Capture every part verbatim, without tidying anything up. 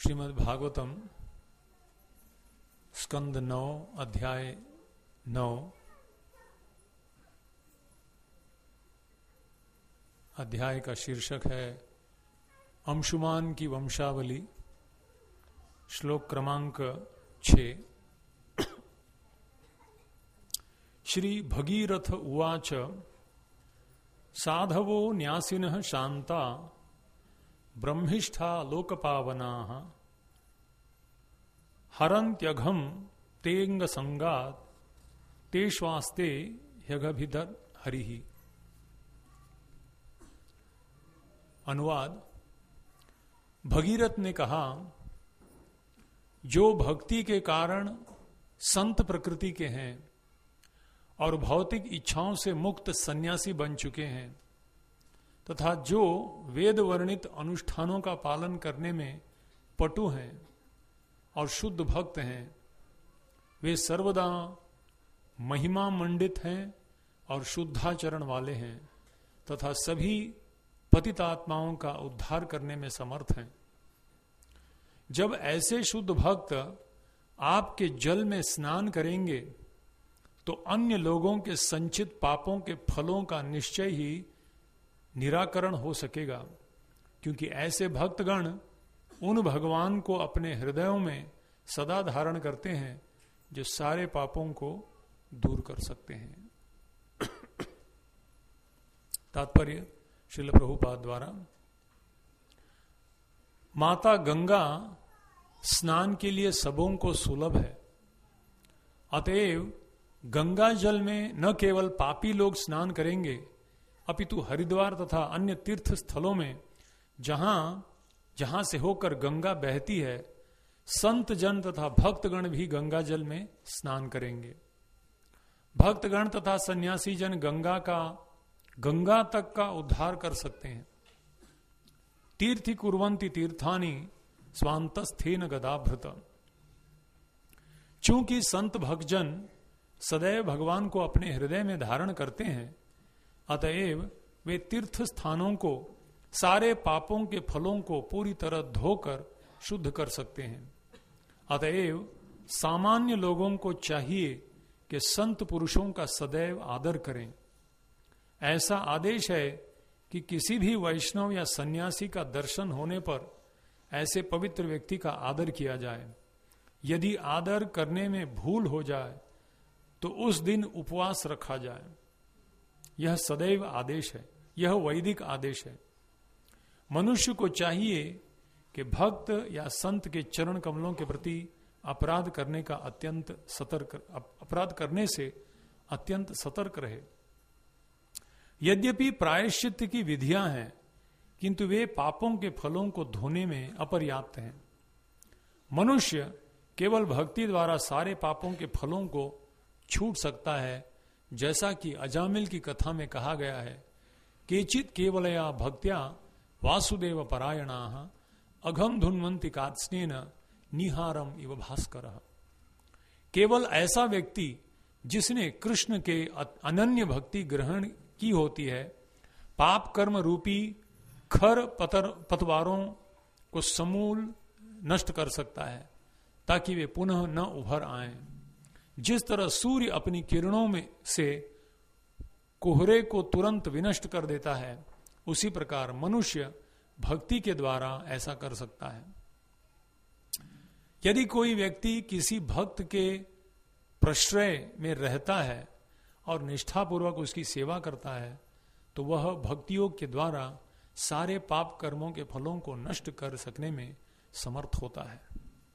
श्रीमद् भागवतम स्कंद नौ अध्याय नौ अध्याय का शीर्षक है अंशुमान की वंशावली। श्लोक क्रमांक छः। श्री भगीरथ उवाच साधवो न्यासिनः शांता ब्रह्मिष्ठा लोकपावनाः हरन्त्यघं तेंग संगात् तेष्वास्ते ह्यघभिदर हरिः। अनुवाद। भगीरथ ने कहा, जो भक्ति के कारण संत प्रकृति के हैं और भौतिक इच्छाओं से मुक्त सन्यासी बन चुके हैं तथा जो वेद वर्णित अनुष्ठानों का पालन करने में पटु हैं और शुद्ध भक्त हैं, वे सर्वदा महिमा मंडित हैं और शुद्धाचरण वाले हैं तथा सभी पतितात्माओं का उद्धार करने में समर्थ हैं। जब ऐसे शुद्ध भक्त आपके जल में स्नान करेंगे तो अन्य लोगों के संचित पापों के फलों का निश्चय ही निराकरण हो सकेगा, क्योंकि ऐसे भक्तगण उन भगवान को अपने हृदयों में सदा धारण करते हैं जो सारे पापों को दूर कर सकते हैं। तात्पर्य श्रील प्रभुपाद द्वारा। माता गंगा स्नान के लिए सबों को सुलभ है, अतएव गंगा जल में न केवल पापी लोग स्नान करेंगे अपितु हरिद्वार तथा अन्य तीर्थ स्थलों में जहां जहां से होकर गंगा बहती है, संत जन तथा भक्तगण भी गंगा जल में स्नान करेंगे। भक्तगण तथा सन्यासी जन गंगा का गंगा तक का उद्धार कर सकते हैं। तीर्थि कुर्वन्ति तीर्थानि स्वांतस्थेन गदाभृत। चूंकि संत भक्तजन सदैव भगवान को अपने हृदय में धारण करते हैं, अतएव वे तीर्थ स्थानों को सारे पापों के फलों को पूरी तरह धोकर शुद्ध कर सकते हैं। अतएव सामान्य लोगों को चाहिए कि संत पुरुषों का सदैव आदर करें। ऐसा आदेश है कि किसी भी वैष्णव या सन्यासी का दर्शन होने पर ऐसे पवित्र व्यक्ति का आदर किया जाए। यदि आदर करने में भूल हो जाए तो उस दिन उपवास रखा जाए। यह सदैव आदेश है, यह वैदिक आदेश है। मनुष्य को चाहिए कि भक्त या संत के चरण कमलों के प्रति अपराध करने का अत्यंत सतर्क अपराध करने से अत्यंत सतर्क रहे। यद्यपि प्रायश्चित्त की विधियां हैं, किंतु वे पापों के फलों को धोने में अपर्याप्त हैं। मनुष्य केवल भक्ति द्वारा सारे पापों के फलों को छूट सकता है, जैसा कि अजामिल की कथा में कहा गया है, केचित केवलया भक्त्या वासुदेव परायणाः अघम धुन्वन्ति कात्स्नेन निहारम इव भास्करः। केवल ऐसा व्यक्ति जिसने कृष्ण के अनन्य भक्ति ग्रहण की होती है, पाप कर्म रूपी खर पतर पतवारों को समूल नष्ट कर सकता है ताकि वे पुनः न उभर आएं। जिस तरह सूर्य अपनी किरणों में से कोहरे को तुरंत विनष्ट कर देता है, उसी प्रकार मनुष्य भक्ति के द्वारा ऐसा कर सकता है। यदि कोई व्यक्ति किसी भक्त के प्रश्रय में रहता है और निष्ठापूर्वक उसकी सेवा करता है, तो वह भक्तियोग के द्वारा सारे पाप कर्मों के फलों को नष्ट कर सकने में समर्थ होता है।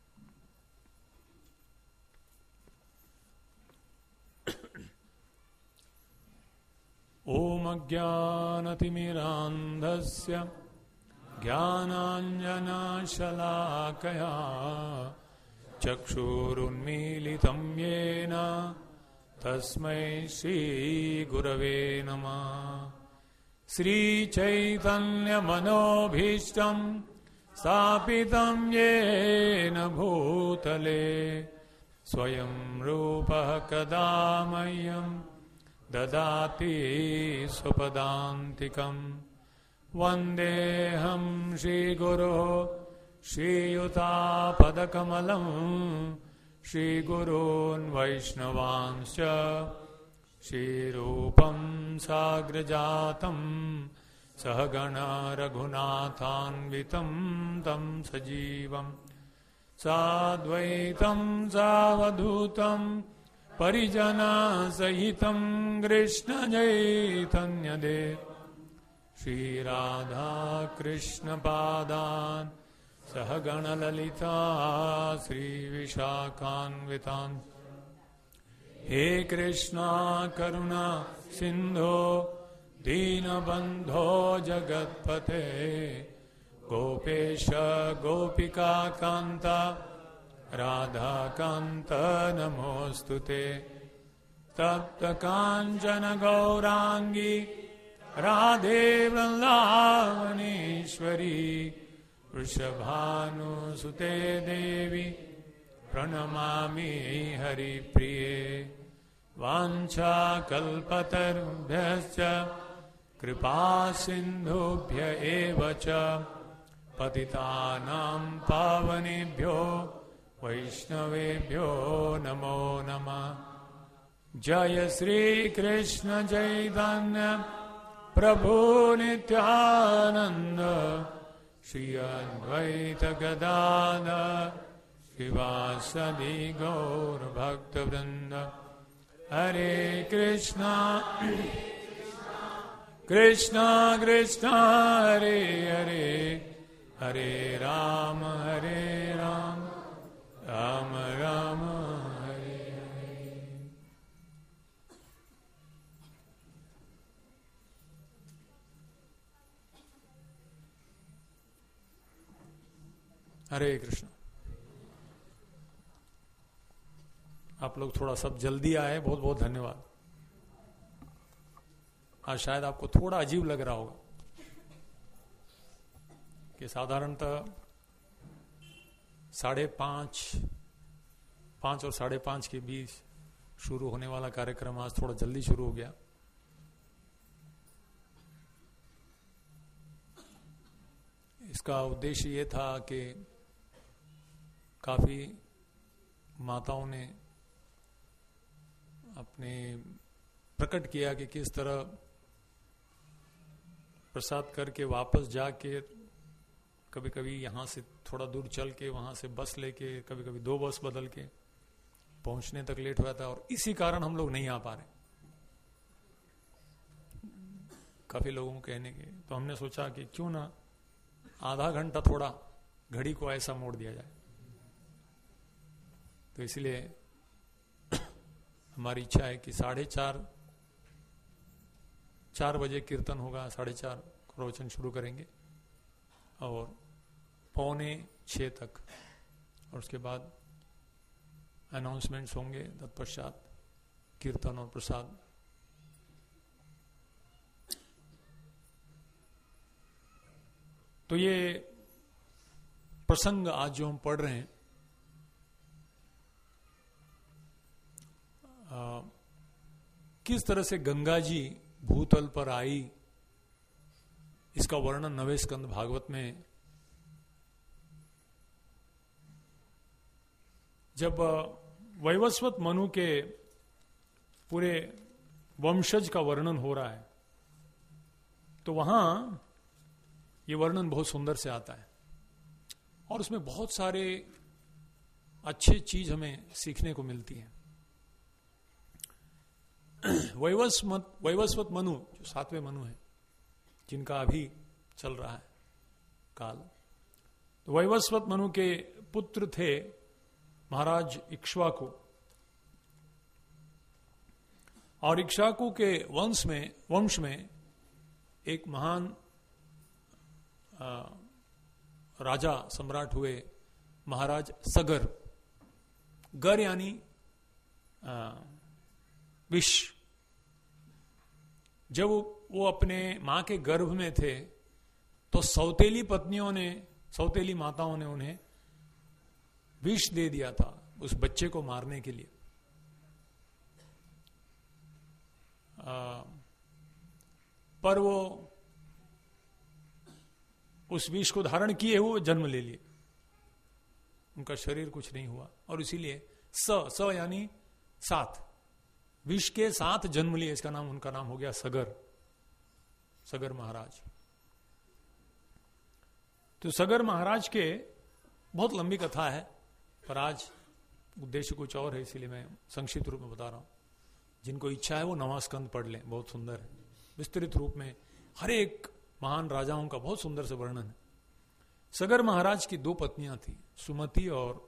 ओम अज्ञानतिमिरान्धस्य ज्ञानाञ्जनशलाकया चक्षुरुन्मीलितं येन तस्मै श्रीगुरवे नमः। श्रीचैतन्यमनोभीष्टं स्थापितं येन भूतले स्वयं रूपः कदा मह्यं ददाति स्वपदान्तिकम्। वन्देऽहं श्रीगुरोः श्रीयुतापदकमलं श्रीगुरून् वैष्णवांश्च श्रीरूपं साग्रजातं सहगणा रघुनाथान्वितं तं सजीवं साद्वैतं सावधूतं परिजनसहितं कृष्णचैतन्यदेव श्रीराधाकृष्णपादान् सहगणललिता श्रीविशाखान्वितान् हे कृष्णा करुणा सिन्धो दीनबन्धो जगत्पते गोपेश गोपिकान्त राधाकान्त नमोऽस्तुते तप्तकाञ्चन गौराङ्गी राधे वृन्दावनेश्वरी वृषभानुसुते देवी प्रणमामि हरिप्रिये वाञ्छाकल्पतरुभ्यश्च कृपा सिन्धुभ्य एव च पतितानां पावनेभ्यो वैष्णवेभ्यो नमो नमः। जय श्री कृष्ण चैतन्य प्रभु नित्यानंद श्री अद्वैत गदाधर श्रीवासदि गौर भक्त वृंद। हरे कृष्णा कृष्णा कृष्णा हरे हरे हरे राम हरे राम राम राम हरे हरे। हरे कृष्ण। आप लोग थोड़ा सब जल्दी आए, बहुत बहुत धन्यवाद। आज शायद आपको थोड़ा अजीब लग रहा होगा कि साधारणतः साढ़े पांच पांच और साढ़े पांच के बीच शुरू होने वाला कार्यक्रम आज थोड़ा जल्दी शुरू हो गया। इसका उद्देश्य ये था कि काफी माताओं ने अपने प्रकट किया कि किस तरह प्रसाद करके वापस जाके कभी कभी यहाँ से थोड़ा दूर चल के वहां से बस लेके कभी कभी दो बस बदल के पहुंचने तक लेट हुआ था और इसी कारण हम लोग नहीं आ पा रहे। काफी लोगों को कहने के तो हमने सोचा कि क्यों ना आधा घंटा थोड़ा घड़ी को ऐसा मोड़ दिया जाए। तो इसलिए हमारी इच्छा है कि साढ़े चार चार बजे कीर्तन होगा, साढ़े चार प्रवचन शुरू करेंगे और पौने छः तक, और उसके बाद अनाउंसमेंट्स होंगे, तत्पश्चात कीर्तन और प्रसाद। तो ये प्रसंग आज जो हम पढ़ रहे हैं आ, किस तरह से गंगा जी भूतल पर आई, इसका वर्णन नवे स्कंद भागवत में जब वैवस्वत मनु के पूरे वंशज का वर्णन हो रहा है तो वहां ये वर्णन बहुत सुंदर से आता है और उसमें बहुत सारे अच्छे चीज हमें सीखने को मिलती है। वैवस्वत वैवस्वत मनु जो सातवें मनु है जिनका अभी चल रहा है काल, तो वैवस्वत मनु के पुत्र थे महाराज इक्ष्वाकु, और इक्ष्वाकु के वंश में वंश में एक महान राजा सम्राट हुए महाराज सगर। गर यानी विष। जब वो अपने मां के गर्भ में थे तो सौतेली पत्नियों ने, सौतेली माताओं ने उन्हें विष दे दिया था उस बच्चे को मारने के लिए। आ, पर वो उस विष को धारण किए हुए जन्म ले लिए उनका शरीर कुछ नहीं हुआ, और इसीलिए स स यानी सात, विष के साथ जन्म लिए, इसका नाम, उनका नाम हो गया सगर, सगर महाराज। तो सगर महाराज के बहुत लंबी कथा है, पर आज उद्देश्य कुछ और है, इसीलिए मैं संक्षिप्त रूप में बता रहा हूं। जिनको इच्छा है वो नवां स्कंद पढ़ लें, बहुत सुंदर है, विस्तृत रूप में हर एक महान राजाओं का बहुत सुंदर से वर्णन है। सगर महाराज की दो पत्नियां थी, सुमति और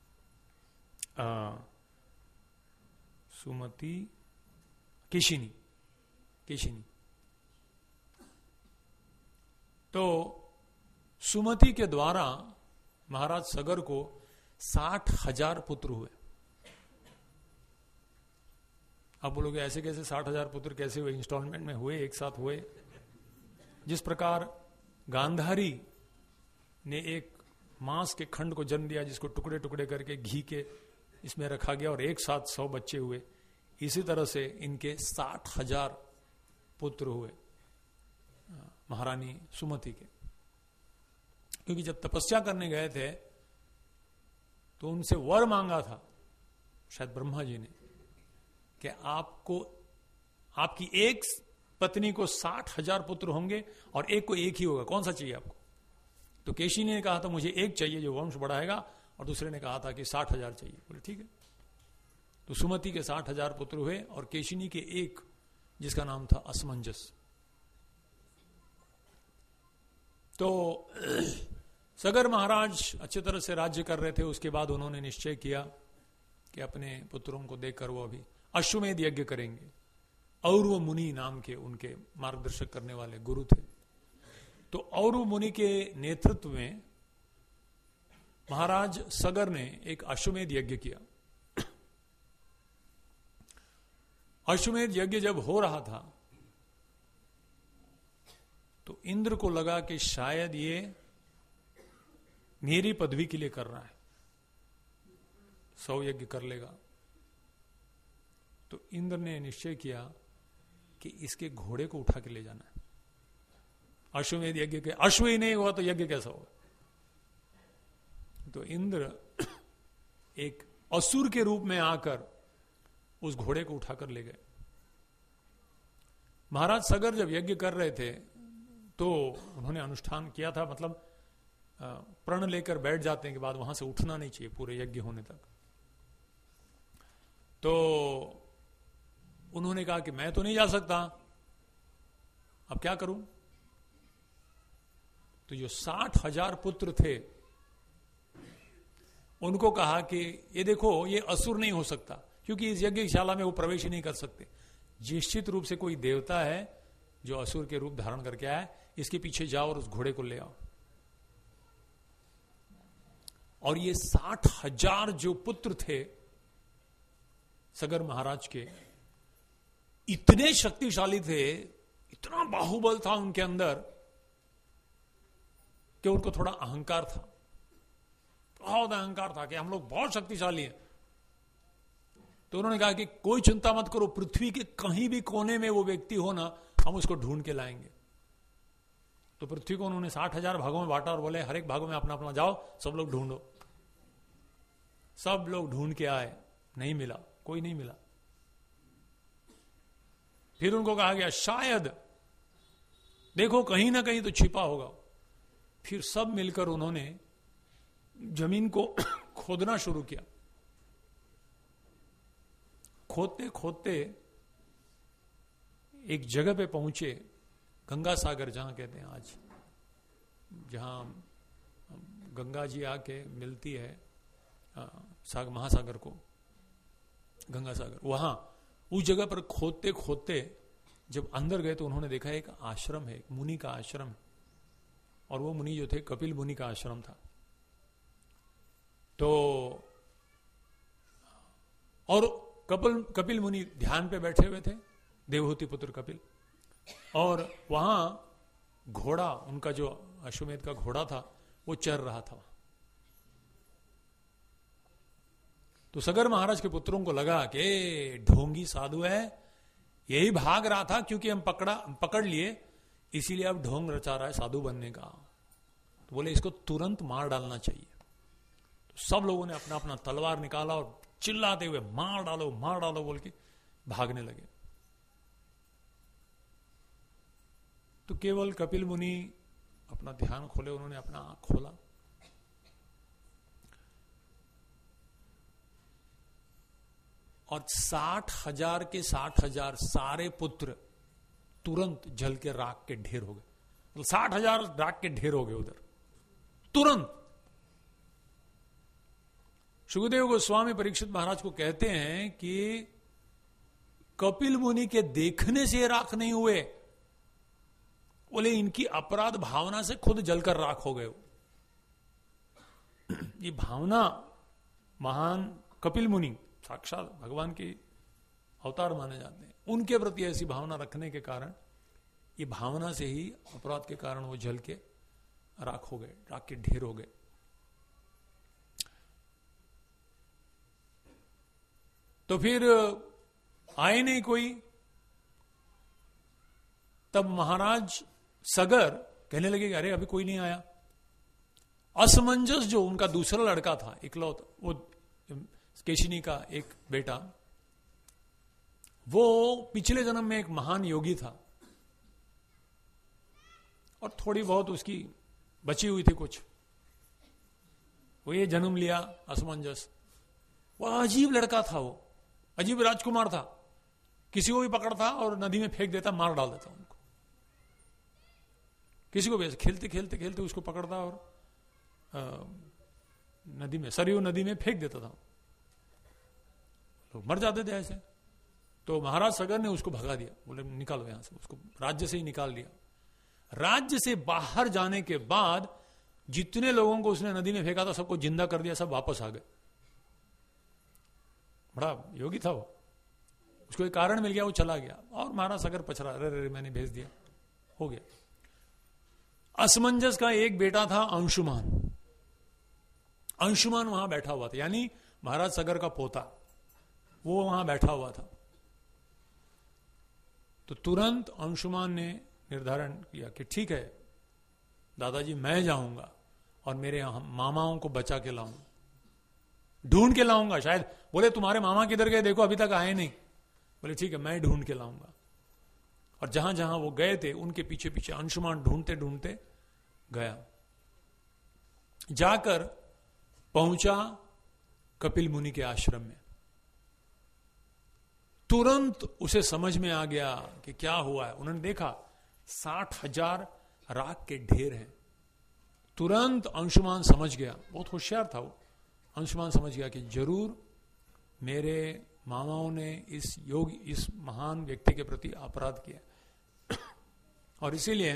आ, सुमति केशिनी, केशिनी। तो सुमति के द्वारा महाराज सगर को साठ हजार पुत्र हुए। आप बोलोगे ऐसे कैसे साठ हजार पुत्र कैसे हुए? इंस्टॉलमेंट में हुए, एक साथ हुए। जिस प्रकार गांधारी ने एक मांस के खंड को जन्म दिया, जिसको टुकड़े टुकड़े करके घी के इसमें रखा गया और एक साथ सौ बच्चे हुए, इसी तरह से इनके साठ हजार पुत्र हुए महारानी सुमति के। क्योंकि जब तपस्या करने गए थे तो उनसे वर मांगा था शायद ब्रह्मा जी ने कि आपको, आपकी एक पत्नी को साठ हजार पुत्र होंगे और एक को एक ही होगा, कौन सा चाहिए आपको? तो केशिनी ने कहा था मुझे एक चाहिए जो वंश बढ़ाएगा, और दूसरे ने कहा था कि साठ हजार चाहिए। बोले ठीक है। तो सुमति के साठ हजार पुत्र हुए और केशिनी के एक, जिसका नाम था असमंजस। तो सगर महाराज अच्छे तरह से राज्य कर रहे थे। उसके बाद उन्होंने निश्चय किया कि अपने पुत्रों को देखकर वो अभी अश्वमेध यज्ञ करेंगे। औरव मुनि नाम के उनके मार्गदर्शक करने वाले गुरु थे। तो औरव मुनि के नेतृत्व में महाराज सगर ने एक अश्वमेध यज्ञ किया। अश्वमेध यज्ञ जब हो रहा था तो इंद्र को लगा कि शायद ये मेरी पदवी के लिए कर रहा है, सौ यज्ञ कर लेगा। तो इंद्र ने निश्चय किया कि इसके घोड़े को उठा के ले जाना है। अश्वमेध यज्ञ के अश्व ही नहीं हुआ तो यज्ञ कैसा होगा? तो इंद्र एक असुर के रूप में आकर उस घोड़े को उठाकर ले गए। महाराज सगर जब यज्ञ कर रहे थे तो उन्होंने अनुष्ठान किया था, मतलब प्रण लेकर बैठ जाते के बाद वहां से उठना नहीं चाहिए पूरे यज्ञ होने तक। तो उन्होंने कहा कि मैं तो नहीं जा सकता, अब क्या करूं? तो जो साठ हजार पुत्र थे उनको कहा कि ये देखो, ये असुर नहीं हो सकता, क्योंकि इस यज्ञशाला में वो प्रवेश ही नहीं कर सकते। निश्चित रूप से कोई देवता है जो असुर के रूप धारण करके आया, इसके पीछे जाओ और उस घोड़े को ले आओ। और ये साठ हजार जो पुत्र थे सगर महाराज के, इतने शक्तिशाली थे, इतना बाहुबल था उनके अंदर कि उनको थोड़ा अहंकार था, बहुत अहंकार था कि हम लोग बहुत शक्तिशाली हैं। तो उन्होंने कहा कि कोई चिंता मत करो, पृथ्वी के कहीं भी कोने में वो व्यक्ति हो ना, हम उसको ढूंढ के लाएंगे। तो पृथ्वी को उन्होंने साठ हजार भागों में बांटा और बोले हर एक भागों में अपना अपना जाओ, सब लोग ढूंढो। सब लोग ढूंढ के आए, नहीं मिला, कोई नहीं मिला। फिर उनको कहा गया शायद देखो कहीं ना कहीं तो छिपा होगा। फिर सब मिलकर उन्होंने जमीन को खोदना शुरू किया। खोदते खोदते एक जगह पे पहुंचे, गंगा सागर जहां कहते हैं आज, जहां गंगा जी आके मिलती है साग महासागर को, गंगा सागर, वहां उस जगह पर खोदते खोदते जब अंदर गए तो उन्होंने देखा एक आश्रम है, एक मुनि का आश्रम है। और वो मुनि जो थे कपिल मुनि का आश्रम था। तो और कपिल कपिल मुनि ध्यान पे बैठे हुए थे, देवहूति पुत्र कपिल। और वहां घोड़ा, उनका जो अश्वमेध का घोड़ा था, वो चर रहा था। तो सगर महाराज के पुत्रों को लगा कि ढोंगी साधु है, यही भाग रहा था क्योंकि हम पकड़ा पकड़ लिए, इसीलिए अब ढोंग रचा रहा है साधु बनने का। तो बोले इसको तुरंत मार डालना चाहिए। तो सब लोगों ने अपना अपना तलवार निकाला और चिल्लाते हुए मार डालो मार डालो बोल के भागने लगे। तो केवल कपिल मुनि अपना ध्यान खोले, उन्होंने अपना आंख खोला, और साठ हजार के साठ हजार सारे पुत्र तुरंत जल के राख के ढेर हो गए। मतलब साठ हजार राख के ढेर हो गए उधर तुरंत। सुखदेव गोस्वामी परीक्षित महाराज को कहते हैं कि कपिल मुनि के देखने से राख नहीं हुए, बोले इनकी अपराध भावना से खुद जलकर राख हो गए। ये भावना महान कपिल मुनि साक्षात भगवान के अवतार माने जाते हैं, उनके प्रति ऐसी भावना रखने के कारण ये भावना से ही अपराध के कारण वो जल के राख हो गए, राख के ढेर हो गए। तो फिर आए नहीं कोई। तब महाराज सगर कहने लगे कि अरे अभी कोई नहीं आया। असमंजस जो उनका दूसरा लड़का था इकलौता, वो केशिनी का एक बेटा, वो पिछले जन्म में एक महान योगी था और थोड़ी बहुत उसकी बची हुई थी कुछ, वो ये जन्म लिया असमंजस। वह अजीब लड़का था, वो अजीब राजकुमार था, किसी को भी पकड़ता और नदी में फेंक देता, मार डाल देता उनको। किसी को भी ऐसे खेलते खेलते खेलते उसको पकड़ता और आ, नदी में, सरयू नदी में फेंक देता था, लोग मर जाते थे ऐसे। तो महाराज सगर ने उसको भगा दिया, बोले निकालो यहां से, उसको राज्य से ही निकाल दिया। राज्य से बाहर जाने के बाद जितने लोगों को उसने नदी में फेंका था सबको जिंदा कर दिया, सब वापस आ गए। बड़ा योगी था वो, उसको एक कारण मिल गया, वो चला गया। और महाराज सगर पछड़ा, अरे अरे मैंने भेज दिया, हो गया। असमंजस का एक बेटा था अंशुमान। अंशुमान वहां बैठा हुआ था, यानी महाराज सगर का पोता, वो वहां बैठा हुआ था। तो तुरंत अंशुमान ने निर्धारण किया कि ठीक है दादाजी, मैं जाऊंगा और मेरे मामाओं को बचा के लाऊंगा, ढूंढ के लाऊंगा। शायद बोले तुम्हारे मामा किधर गए, देखो अभी तक आए नहीं। बोले ठीक है, मैं ढूंढ के लाऊंगा। और जहां जहां वो गए थे उनके पीछे पीछे अंशुमान ढूंढते ढूंढते गया, जाकर पहुंचा कपिल मुनि के आश्रम में। तुरंत उसे समझ में आ गया कि क्या हुआ है। उन्होंने देखा साठ हजार राख के ढेर हैं। तुरंत अंशुमान समझ गया, बहुत होशियार था वो। अंशुमान समझ गया कि जरूर मेरे मामाओं ने इस योग इस महान व्यक्ति के प्रति अपराध किया, और इसीलिए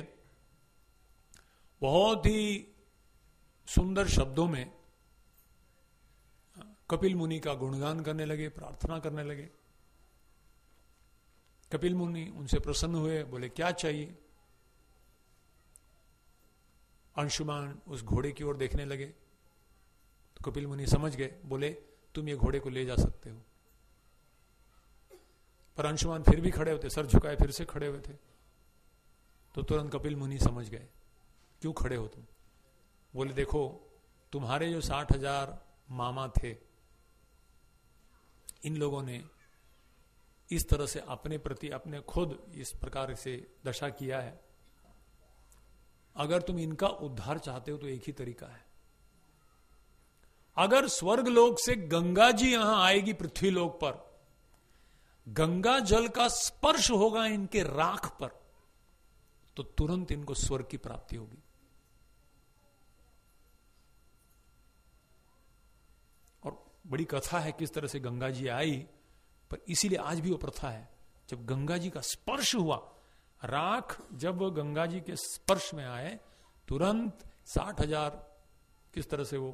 बहुत ही सुंदर शब्दों में कपिल मुनि का गुणगान करने लगे, प्रार्थना करने लगे। कपिल मुनि उनसे प्रसन्न हुए, बोले क्या चाहिए। अंशुमान उस घोड़े की ओर देखने लगे तो कपिल मुनि समझ गए, बोले तुम ये घोड़े को ले जा सकते हो। पर अंशुमान फिर भी खड़े होते, सर झुकाए फिर से खड़े हुए थे। तो तुरंत कपिल मुनि समझ गए, क्यों खड़े हो तुम। बोले देखो तुम्हारे जो साठ हजार मामा थे, इन लोगों ने इस तरह से अपने प्रति अपने खुद इस प्रकार से दशा किया है। अगर तुम इनका उद्धार चाहते हो तो एक ही तरीका है, अगर स्वर्ग लोक से गंगा जी यहां आएगी पृथ्वी लोक पर, गंगा जल का स्पर्श होगा इनके राख पर, तो तुरंत इनको स्वर्ग की प्राप्ति होगी। और बड़ी कथा है किस तरह से गंगा जी आई, पर इसीलिए आज भी वो प्रथा है, जब गंगा जी का स्पर्श हुआ, राख जब गंगा जी के स्पर्श में आए, तुरंत साठ हजार किस तरह से वो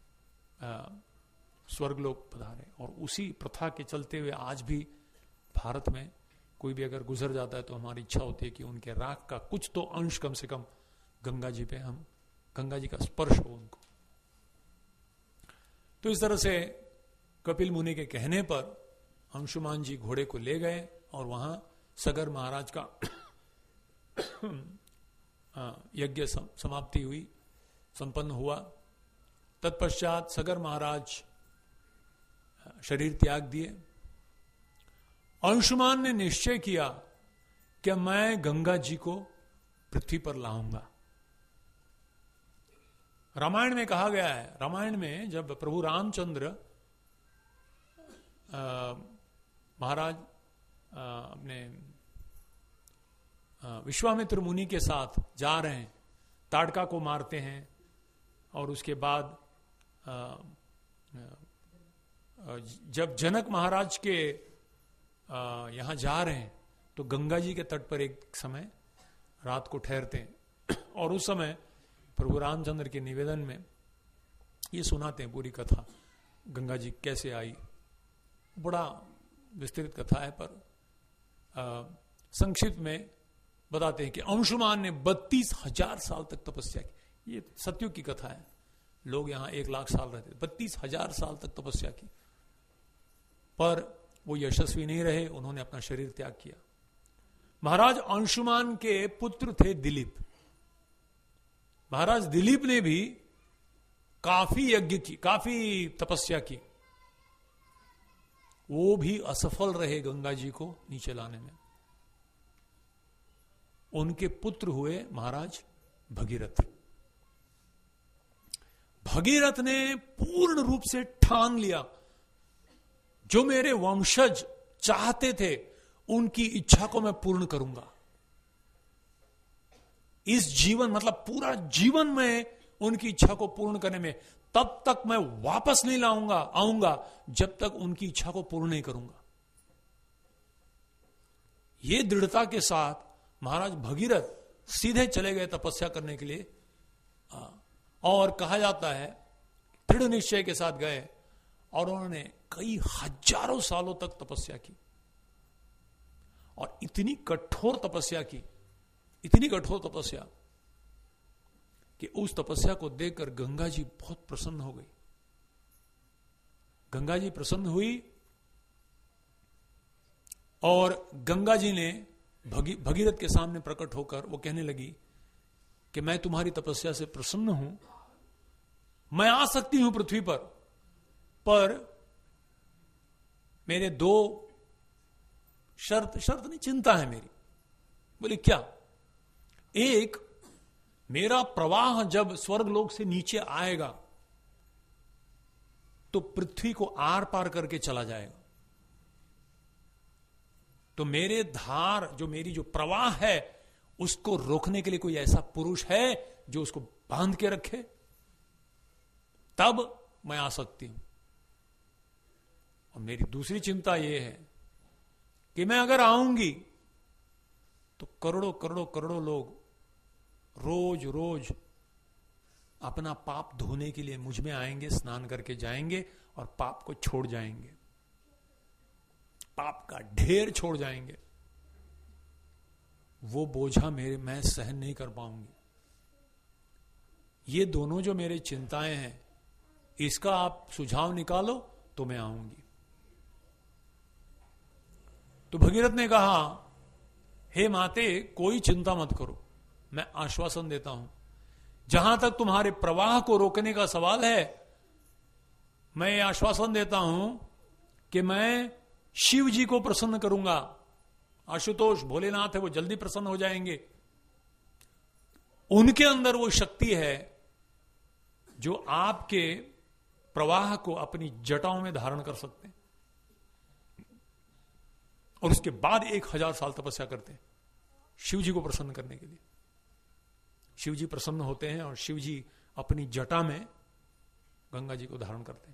स्वर्गलोक पधारे। और उसी प्रथा के चलते हुए आज भी भारत में कोई भी अगर गुजर जाता है तो हमारी इच्छा होती है कि उनके राख का कुछ तो अंश कम से कम गंगा जी पे, हम गंगा जी का स्पर्श हो उनको। तो इस तरह से कपिल मुनि के कहने पर अंशुमान जी घोड़े को ले गए और वहां सगर महाराज का यज्ञ समाप्ति हुई, संपन्न हुआ। तत्पश्चात सगर महाराज शरीर त्याग दिए। अंशुमान ने निश्चय किया कि मैं गंगा जी को पृथ्वी पर लाऊंगा। रामायण में कहा गया है, रामायण में जब प्रभु रामचंद्र महाराज अपने विश्वामित्र मुनि के साथ जा रहे हैं, ताड़का को मारते हैं और उसके बाद जब जनक महाराज के यहां जा रहे हैं तो गंगा जी के तट पर एक समय रात को ठहरते हैं और उस समय प्रभु रामचंद्र के निवेदन में ये सुनाते हैं पूरी कथा, गंगा जी कैसे आई। बड़ा विस्तृत कथा है पर संक्षिप्त में बताते हैं कि अंशुमान ने बत्तीस हजार साल तक तपस्या की। ये सत्युग की कथा है, लोग यहां एक लाख साल रहते, बत्तीस हजार साल तक तपस्या की पर वो यशस्वी नहीं रहे, उन्होंने अपना शरीर त्याग किया। महाराज अंशुमान के पुत्र थे दिलीप। महाराज दिलीप ने भी काफी यज्ञ की, काफी तपस्या की, वो भी असफल रहे गंगा जी को नीचे लाने में। उनके पुत्र हुए महाराज भगीरथ। भगीरथ ने पूर्ण रूप से ठान लिया, जो मेरे वंशज चाहते थे उनकी इच्छा को मैं पूर्ण करूंगा। इस जीवन मतलब पूरा जीवन में उनकी इच्छा को पूर्ण करने में, तब तक मैं वापस नहीं लाऊंगा आऊंगा जब तक उनकी इच्छा को पूर्ण नहीं करूंगा। ये दृढ़ता के साथ महाराज भगीरथ सीधे चले गए तपस्या करने के लिए, और कहा जाता है दृढ़ निश्चय के साथ गए और उन्होंने कई हजारों सालों तक तपस्या की और इतनी कठोर तपस्या की, इतनी कठोर तपस्या कि उस तपस्या को देखकर गंगा जी बहुत प्रसन्न हो गई। गंगा जी प्रसन्न हुई और गंगा जी ने भगी, भगीरथ के सामने प्रकट होकर वो कहने लगी कि मैं तुम्हारी तपस्या से प्रसन्न हूं, मैं आ सकती हूं पृथ्वी पर, पर मेरे दो शर्त शर्त नहीं चिंता है मेरी। बोले क्या? एक, मेरा प्रवाह जब स्वर्गलोक से नीचे आएगा तो पृथ्वी को आर पार करके चला जाएगा, तो मेरे धार जो मेरी जो प्रवाह है उसको रोकने के लिए कोई ऐसा पुरुष है जो उसको बांध के रखे, तब मैं आ सकती हूं। और मेरी दूसरी चिंता यह है कि मैं अगर आऊंगी तो करोड़ों करोड़ों करोड़ों लोग रोज रोज अपना पाप धोने के लिए मुझ में आएंगे, स्नान करके जाएंगे और पाप को छोड़ जाएंगे, पाप का ढेर छोड़ जाएंगे। वो बोझा मेरे मैं सहन नहीं कर पाऊंगी। ये दोनों जो मेरी चिंताएं हैं, इसका आप सुझाव निकालो तो मैं आऊंगी। तो भगीरथ ने कहा, हे माते, कोई चिंता मत करो, मैं आश्वासन देता हूं, जहां तक तुम्हारे प्रवाह को रोकने का सवाल है, मैं ये आश्वासन देता हूं कि मैं शिव जी को प्रसन्न करूंगा। आशुतोष भोलेनाथ है, वो जल्दी प्रसन्न हो जाएंगे। उनके अंदर वो शक्ति है जो आपके प्रवाह को अपनी जटाओं में धारण कर सकते हैं, और उसके बाद एक हजार साल तपस्या करते हैं शिव जी को प्रसन्न करने के लिए। शिव जी प्रसन्न होते हैं और शिव जी अपनी जटा में गंगा जी को धारण करते हैं।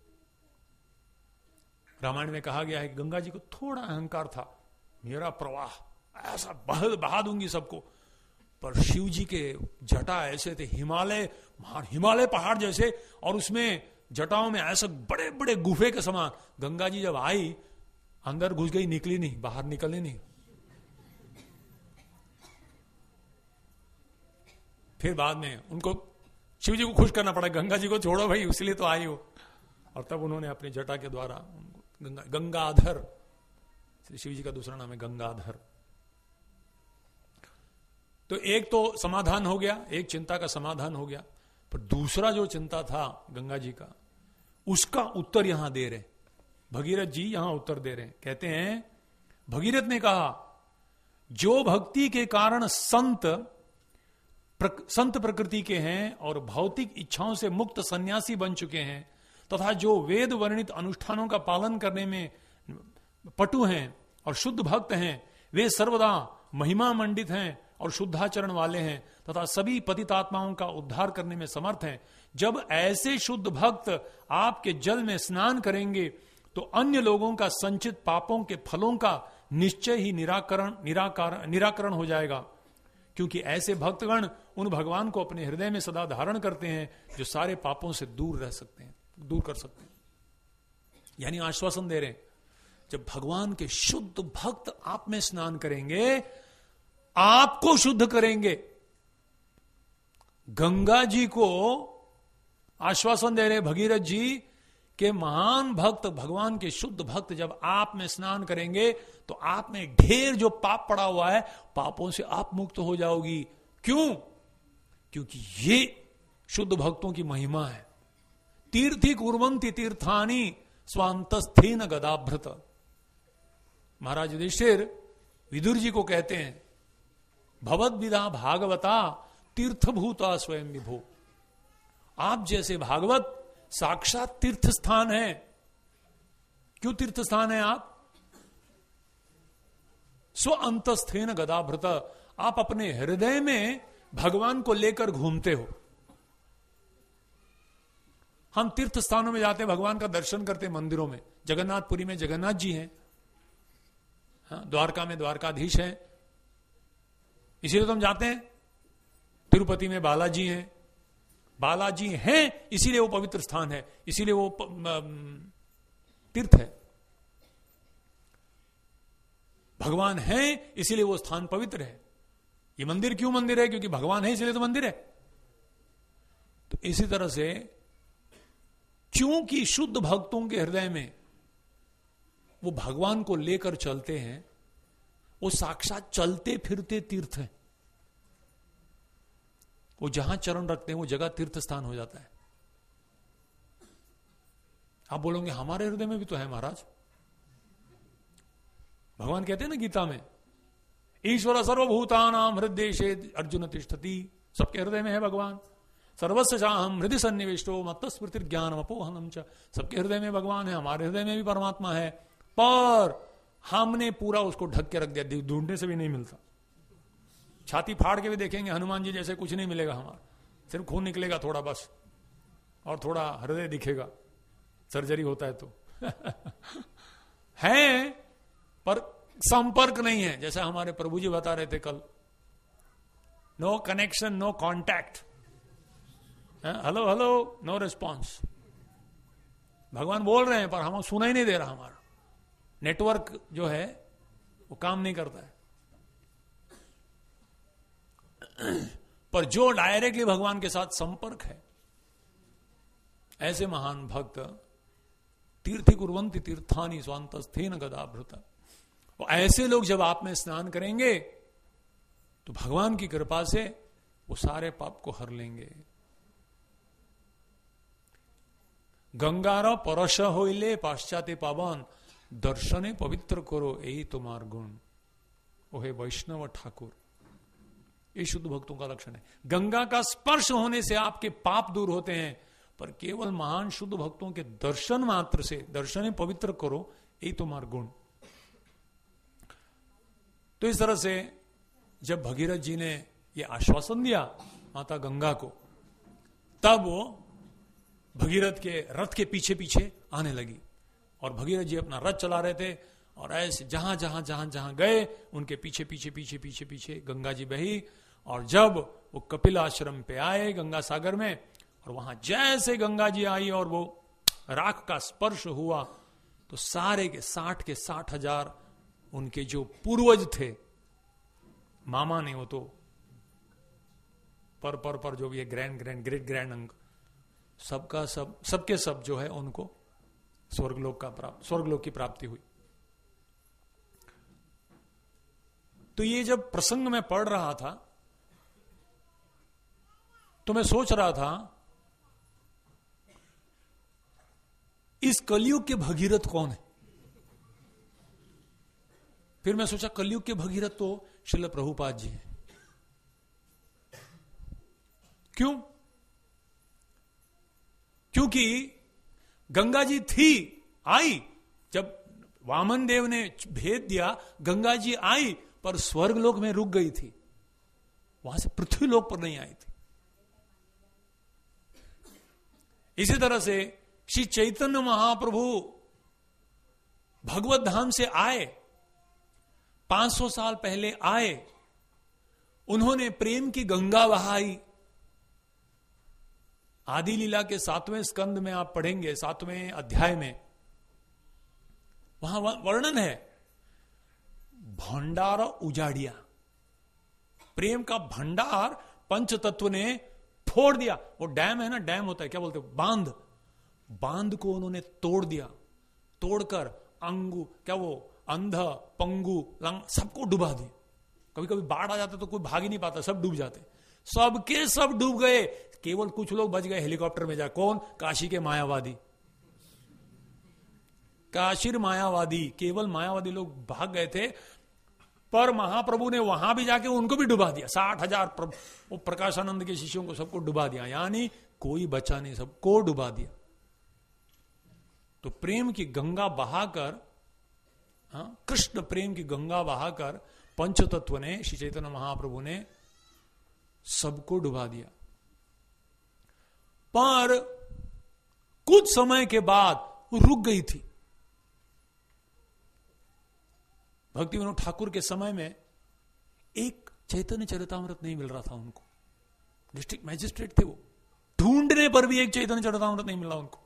रामायण में कहा गया है कि गंगा जी को थोड़ा अहंकार था, मेरा प्रवाह ऐसा बहा बहा दूंगी सबको, पर शिव जी के जटा ऐसे थे हिमालय हिमालय पहाड़ जैसे, और उसमें जटाओं में ऐसे बड़े बड़े गुफे के समान। गंगा जी जब आई, अंदर घुस गई, निकली नहीं, बाहर निकले नहीं। फिर बाद में उनको शिव जी को खुश करना पड़ा, गंगा जी को छोड़ो भाई, इसलिए तो आई हो। और तब उन्होंने अपनी जटा के द्वारा गंगा गंगाधर, शिव जी का दूसरा नाम है गंगाधर। तो एक तो समाधान हो गया, एक चिंता का समाधान हो गया। पर दूसरा जो चिंता था गंगा जी का, उसका उत्तर यहां दे रहे भगीरथ जी, यहां उत्तर दे रहे हैं। कहते हैं भगीरथ ने कहा, जो भक्ति के कारण संत प्रक, संत प्रकृति के हैं और भौतिक इच्छाओं से मुक्त सन्यासी बन चुके हैं, तथा जो वेद वर्णित अनुष्ठानों का पालन करने में पटु हैं और शुद्ध भक्त हैं, वे सर्वदा महिमा मंडित हैं और शुद्धाचरण वाले हैं तथा सभी पतितात्माओं का उद्धार करने में समर्थ हैं। जब ऐसे शुद्ध भक्त आपके जल में स्नान करेंगे तो अन्य लोगों का संचित पापों के फलों का निश्चय ही निराकरण निराकार निराकरण हो जाएगा, क्योंकि ऐसे भक्तगण उन भगवान को अपने हृदय में सदा धारण करते हैं जो सारे पापों से दूर रह सकते हैं, दूर कर सकते हैं। यानी आश्वासन दे रहे हैं, जब भगवान के शुद्ध भक्त आप में स्नान करेंगे, आपको शुद्ध करेंगे। गंगा जी को आश्वासन दे रहे भगीरथ जी के महान भक्त, भगवान के शुद्ध भक्त जब आप में स्नान करेंगे तो आप में ढेर जो पाप पड़ा हुआ है, पापों से आप मुक्त हो जाओगी। क्यों? क्योंकि ये शुद्ध भक्तों की महिमा है। तीर्थी कुर्वन्ति तीर्थानि स्वांतस्थेन गदाभृत। महाराज युधिष्ठिर विदुर जी को कहते हैं, भवद विदा भागवता तीर्थभूता स्वयं विभो। आप जैसे भागवत साक्षात तीर्थ स्थान है। क्यों तीर्थ स्थान है आप? स्व अंतस्थेन गदाभृत। आप अपने हृदय में भगवान को लेकर घूमते हो। हम तीर्थ स्थानों में जाते हैं, भगवान का दर्शन करते हैं मंदिरों में। जगन्नाथपुरी में जगन्नाथ जी हैं, हाँ, द्वारका में द्वारकाधीश हैं, इसीलिए तो हम जाते हैं। तिरुपति में बालाजी हैं, बालाजी हैं इसीलिए वो पवित्र स्थान है, इसीलिए वो तीर्थ है। भगवान है इसीलिए वो स्थान पवित्र है। ये मंदिर क्यों मंदिर है? क्योंकि भगवान है इसलिए तो मंदिर है। तो इसी तरह से क्योंकि शुद्ध भक्तों के हृदय में वो भगवान को लेकर चलते हैं, वो साक्षात चलते फिरते तीर्थ है। वो जहां चरण रखते हैं वो जगह तीर्थ स्थान हो जाता है। आप बोलोगे हमारे हृदय में भी तो है महाराज। भगवान कहते हैं ना गीता में, ईश्वर सर्वभूतानां हृदयेशे अर्जुन तिष्ठति। सबके हृदय में है भगवान। सर्वस्य चाहम हृदय सन्निविष्टो मत्तस्मृति ज्ञानम अपोहनम च। सबके हृदय में भगवान है, हमारे हृदय में भी परमात्मा है, पर हमने पूरा उसको ढक के रख दिया, ढूंढने से भी नहीं मिलता। छाती फाड़ के भी देखेंगे हनुमान जी जैसे, कुछ नहीं मिलेगा हमारा, सिर्फ खून निकलेगा थोड़ा बस, और थोड़ा हृदय दिखेगा, सर्जरी होता है तो है, पर संपर्क नहीं है। जैसा हमारे प्रभु जी बता रहे थे कल, no connection, no contact, hello hello, no response. भगवान बोल रहे हैं पर हम सुना ही नहीं दे रहा, हमारा नेटवर्क जो है वो काम नहीं करता है। पर जो डायरेक्टली भगवान के साथ संपर्क है, ऐसे महान भक्त तीर्थी कुर्वन्ति तीर्थानि स्वांतस्थेन गदाभृत। और ऐसे लोग जब आप में स्नान करेंगे तो भगवान की कृपा से वो सारे पाप को हर लेंगे। गंगारा परश होइले पाश्चात्य पावन, दर्शने पवित्र करो यही तुम्हार गुण। ओहे वैष्णव ठाकुर, ये शुद्ध भक्तों का लक्षण है। गंगा का स्पर्श होने से आपके पाप दूर होते हैं, पर केवल महान शुद्ध भक्तों के दर्शन मात्र से, दर्शने पवित्र करो यही तुम्हार गुण। तो इस तरह से जब भगीरथ जी ने यह आश्वासन दिया माता गंगा को, तब वो भगीरथ के रथ के पीछे पीछे आने लगी। और भगीरथ जी अपना रथ चला रहे थे, और ऐसे जहां जहां जहां जहां गए उनके पीछे पीछे पीछे पीछे पीछे गंगा जी बही। और जब वो कपिल आश्रम पे आए गंगा सागर में, और वहां जैसे गंगा जी आई और वो राख का स्पर्श हुआ, तो सारे के साठ के साठ हजार उनके जो पूर्वज थे, मामा ने वो तो पर पर पर जो भी है ग्रैंड ग्रैंड ग्रेट ग्रैंड अंक, सबका सब सबके सब जो है उनको स्वर्गलोक का प्राप्त स्वर्गलोक की प्राप्ति हुई। तो ये जब प्रसंग में पढ़ रहा था तो मैं सोच रहा था इस कलयुग के भगीरथ कौन है? फिर मैं सोचा कलयुग के भगीरथ तो श्रील प्रभुपाद जी हैं। क्यों? क्योंकि गंगा जी थी, आई, जब वामन देव ने भेद दिया गंगा जी आई, पर स्वर्ग लोक में रुक गई थी, वहां से पृथ्वी लोक पर नहीं आई थी। इसी तरह से श्री चैतन्य महाप्रभु भगवत धाम से आए, पांच सौ साल पहले आए, उन्होंने प्रेम की गंगा बहाई। आदि लीला के सातवें स्कंद में आप पढ़ेंगे, सातवें अध्याय में वहां वर्णन है, भंडार उजाड़िया, प्रेम का भंडार पंच तत्व ने फोड़ दिया। वो डैम है ना, डैम होता है, क्या बोलते हैं, बांध, बांध को उन्होंने तोड़ दिया, तोड़कर अंगु, क्या वो अंध, पंगु, लंग, सबको डुबा दिया। कभी कभी बाढ़ आ जाता तो कोई भाग ही नहीं पाता, सब डूब जाते, सबके सब डूब गए, केवल कुछ लोग बच गए हेलीकॉप्टर में जा। कौन? काशी के मायावादी, काशीर मायावादी, केवल मायावादी लोग भाग गए थे, पर महाप्रभु ने वहां भी जाके उनको भी डुबा दिया। साठ हजार प्र, वो प्रकाशानंद के शिष्यों को सबको डुबा दिया, यानी कोई बचा नहीं, सबको डुबा दिया। तो प्रेम की गंगा बहाकर, हाँ, कृष्ण प्रेम की गंगा बहाकर पंचतत्व ने, श्री चैतन्य महाप्रभु ने सबको डुबा दिया। पर कुछ समय के बाद वो रुक गई थी। भक्ति विनोद ठाकुर के समय में एक चैतन्य चरितामृत नहीं मिल रहा था उनको, डिस्ट्रिक्ट मैजिस्ट्रेट थे वो, ढूंढने पर भी एक चैतन्य चरितामृत नहीं मिला उनको।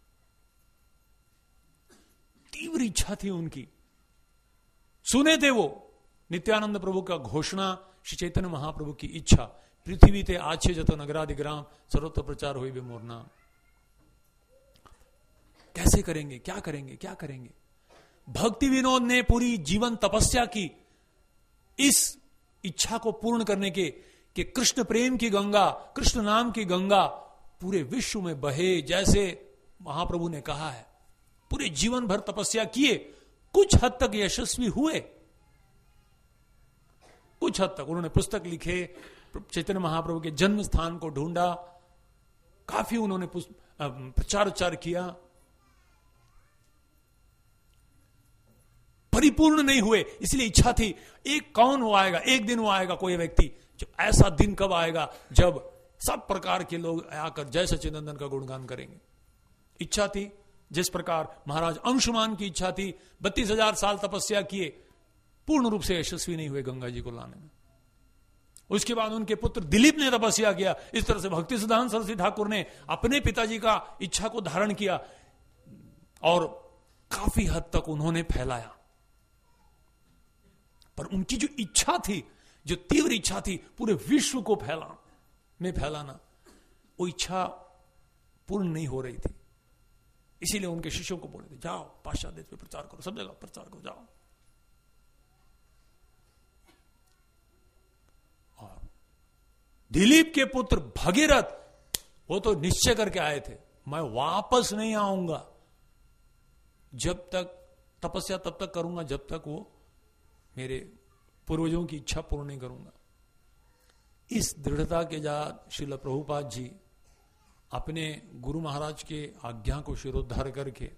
तीव्र इच्छा थी उनकी, सुने थे वो नित्यानंद प्रभु का घोषणा, श्री चैतन्य महाप्रभु की इच्छा, पृथ्वी ते आछे जत नगरादिग्राम सर्वत्र प्रचार हुई बे मोर नाम। कैसे करेंगे, क्या करेंगे, क्या करेंगे? भक्ति विनोद ने पूरी जीवन तपस्या की इस इच्छा को पूर्ण करने के, कि कृष्ण प्रेम की गंगा, कृष्ण नाम की गंगा पूरे विश्व में बहे, जैसे महाप्रभु ने कहा है। पूरे जीवन भर तपस्या किए, कुछ हद तक यशस्वी हुए, कुछ हद तक उन्होंने पुस्तक लिखे, चैतन्य महाप्रभु के जन्म स्थान को ढूंढा, काफी उन्होंने प्रचार उच्चार किया, परिपूर्ण नहीं हुए। इसलिए इच्छा थी, एक कौन वो आएगा, एक दिन वो आएगा कोई व्यक्ति, जो ऐसा दिन कब आएगा जब सब प्रकार के लोग आकर जय सच्चिदानंद का गुणगान करेंगे। इच्छा थी, जिस प्रकार महाराज अंशुमान की इच्छा थी, बत्तीस हजार साल तपस्या किए, पूर्ण रूप से यशस्वी नहीं हुए गंगा जी को लाने में। उसके बाद उनके पुत्र दिलीप ने तपस्या किया। इस तरह से भक्ति सिद्धांत सरस्वती ठाकुर ने अपने पिताजी का इच्छा को धारण किया और काफी हद तक उन्होंने फैलाया। पर उनकी जो इच्छा थी, जो तीव्र इच्छा थी पूरे विश्व को फैला में फैलाना, वो इच्छा पूर्ण नहीं हो रही थी। इसीलिए उनके शिष्यों को बोले थे, जाओ पाश्चात्य देश में प्रचार करो, सब जगह प्रचार करो, जाओ। और दिलीप के पुत्र भगीरथ, वो तो निश्चय करके आए थे, मैं वापस नहीं आऊंगा, जब तक तपस्या तब तक करूंगा जब तक वो मेरे पूर्वजों की इच्छा पूर्ण नहीं करूंगा। इस दृढ़ता के साथ श्रील प्रभुपाद जी अपने गुरु महाराज के आज्ञा को शिरोद्धार करके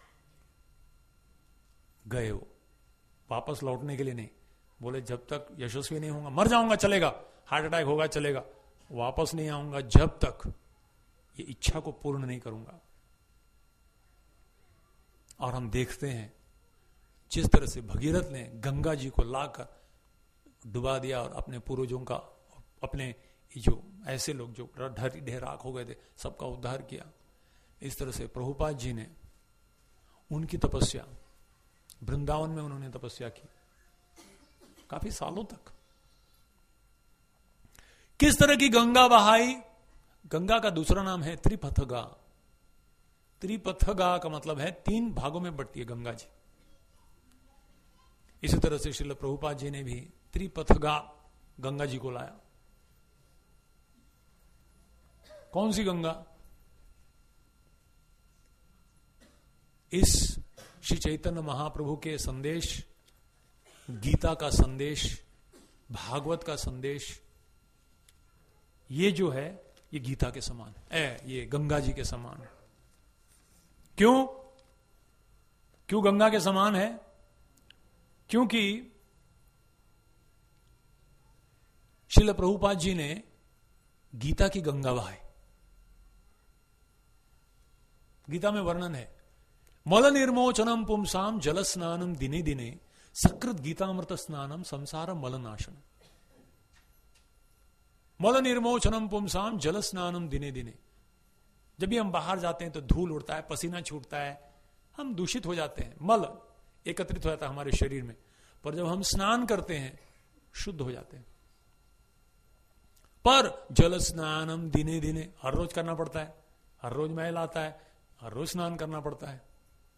गए। वो वापस लौटने के लिए नहीं, बोले जब तक यशस्वी नहीं होगा, मर जाऊंगा चलेगा, हार्ट अटैक होगा चलेगा, वापस नहीं आऊंगा जब तक ये इच्छा को पूर्ण नहीं करूंगा। और हम देखते हैं जिस तरह से भगीरथ ने गंगा जी को लाकर डुबा दिया और अपने पूर्वजों का, अपने जो ऐसे लोग जो ढेर राख हो गए थे, सबका उद्धार किया। इस तरह से प्रभुपाद जी ने उनकी तपस्या, वृंदावन में उन्होंने तपस्या की काफी सालों तक। किस तरह की गंगा बहाई? गंगा का दूसरा नाम है त्रिपथगा। त्रिपथगा का मतलब है तीन भागों में बढ़ती है गंगा जी। इसी तरह से श्रील प्रभुपाद जी ने भी त्रिपथगा गंगा जी को लाया। कौन सी गंगा? इस श्री चैतन्य महाप्रभु के संदेश, गीता का संदेश, भागवत का संदेश, ये जो है ये गीता के समान है, ये गंगा जी के समान है। क्यों क्यों गंगा के समान है? क्योंकि श्रील प्रभुपाद जी ने गीता की गंगा बहाई। गीता में वर्णन है, मल निर्मोचनम पुंसाम जल स्नानम दिने दिने सकृत गीतामृत स्नानम संसार मल नाशनम। मल निर्मोचनम पुंसाम जल स्नानम दिने दिने। जब भी हम बाहर जाते हैं तो धूल उड़ता है, पसीना छूटता है, हम दूषित हो जाते हैं, मल एकत्रित हो जाता है हमारे शरीर में। पर जब हम स्नान करते हैं शुद्ध हो जाते हैं। पर जल स्नानम दिने दिने, हर रोज करना पड़ता है, हर रोज मैल आता है, हर रोज स्नान करना पड़ता है।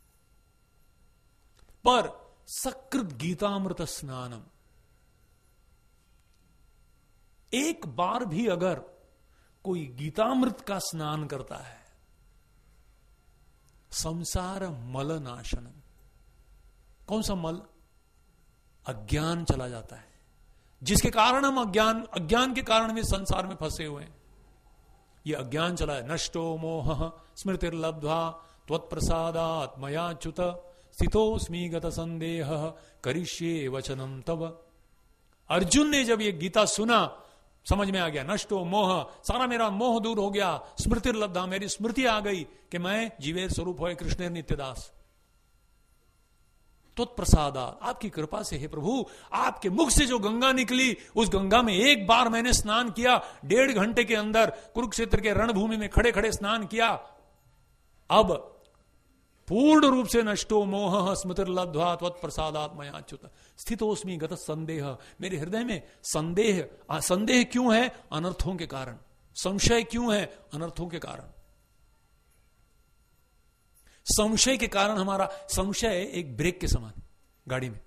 पर सकृत गीतामृत स्नानम, एक बार भी अगर कोई गीतामृत का स्नान करता है, संसार मल नाशनम। कौन सा मल? अज्ञान चला जाता है, जिसके कारण हम अज्ञान अज्ञान के कारण भी संसार में फंसे हुए हैं। ये अज्ञान चला है। नष्टो मोह स्मृतिर्लब्ध्वा त्वत्प्रसादात् मयाच्युत स्थितोस्मि गत संदेह करिष्ये वचनम तव। अर्जुन ने जब ये गीता सुना, समझ में आ गया, नष्टो मोह, सारा मेरा मोह दूर हो गया, स्मृतिर्लब्धा, मेरी स्मृति आ गई कि मैं जीवेर स्वरूप होए कृष्ण नित्यदास। त्वत्प्रसादा, आपकी कृपा से हे प्रभु, आपके मुख से जो गंगा निकली, उस गंगा में एक बार मैंने स्नान किया, डेढ़ घंटे के अंदर कुरुक्षेत्र के रणभूमि में खड़े खड़े स्नान किया। अब पूर्ण रूप से नष्टो मोह स्मृतिर्लब्ध्वा त्वत्प्रसादात् मयाच्युत स्थितोस्मि गत संदेह। मेरे हृदय में संदेह, संदेह क्यों है? अनर्थों के कारण। संशय क्यों है? अनर्थों के कारण। संशय के कारण हमारा, संशय एक ब्रेक के समान गाड़ी में,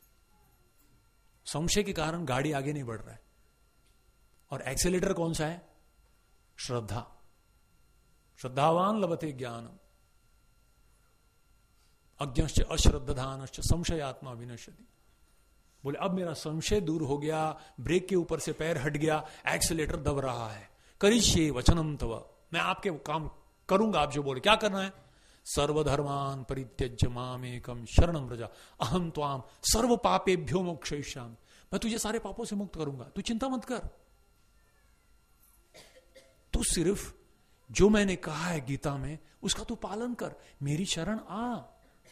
संशय के कारण गाड़ी आगे नहीं बढ़ रहा है। और एक्सेलेटर कौन सा है? श्रद्धा। श्रद्धावान लभते ज्ञानम अज्ञश्च अश्रद्धानश्च संशयात्मा विनश्यति। बोले अब मेरा संशय दूर हो गया, ब्रेक के ऊपर से पैर हट गया, एक्सेलेटर दब रहा है। करिष्ये वचनम तव, मैं आपके काम करूंगा, आप जो बोले। क्या करना है? सर्वधर्मान परित्यज्य मामेकम शरणम व्रज अहम त्वाम सर्व पापेभ्यो मोक्षयिष्यामि। मैं तुझे सारे पापों से मुक्त करूंगा, तू चिंता मत कर। तू सिर्फ जो मैंने कहा है गीता में उसका तू पालन कर, मेरी शरण आ।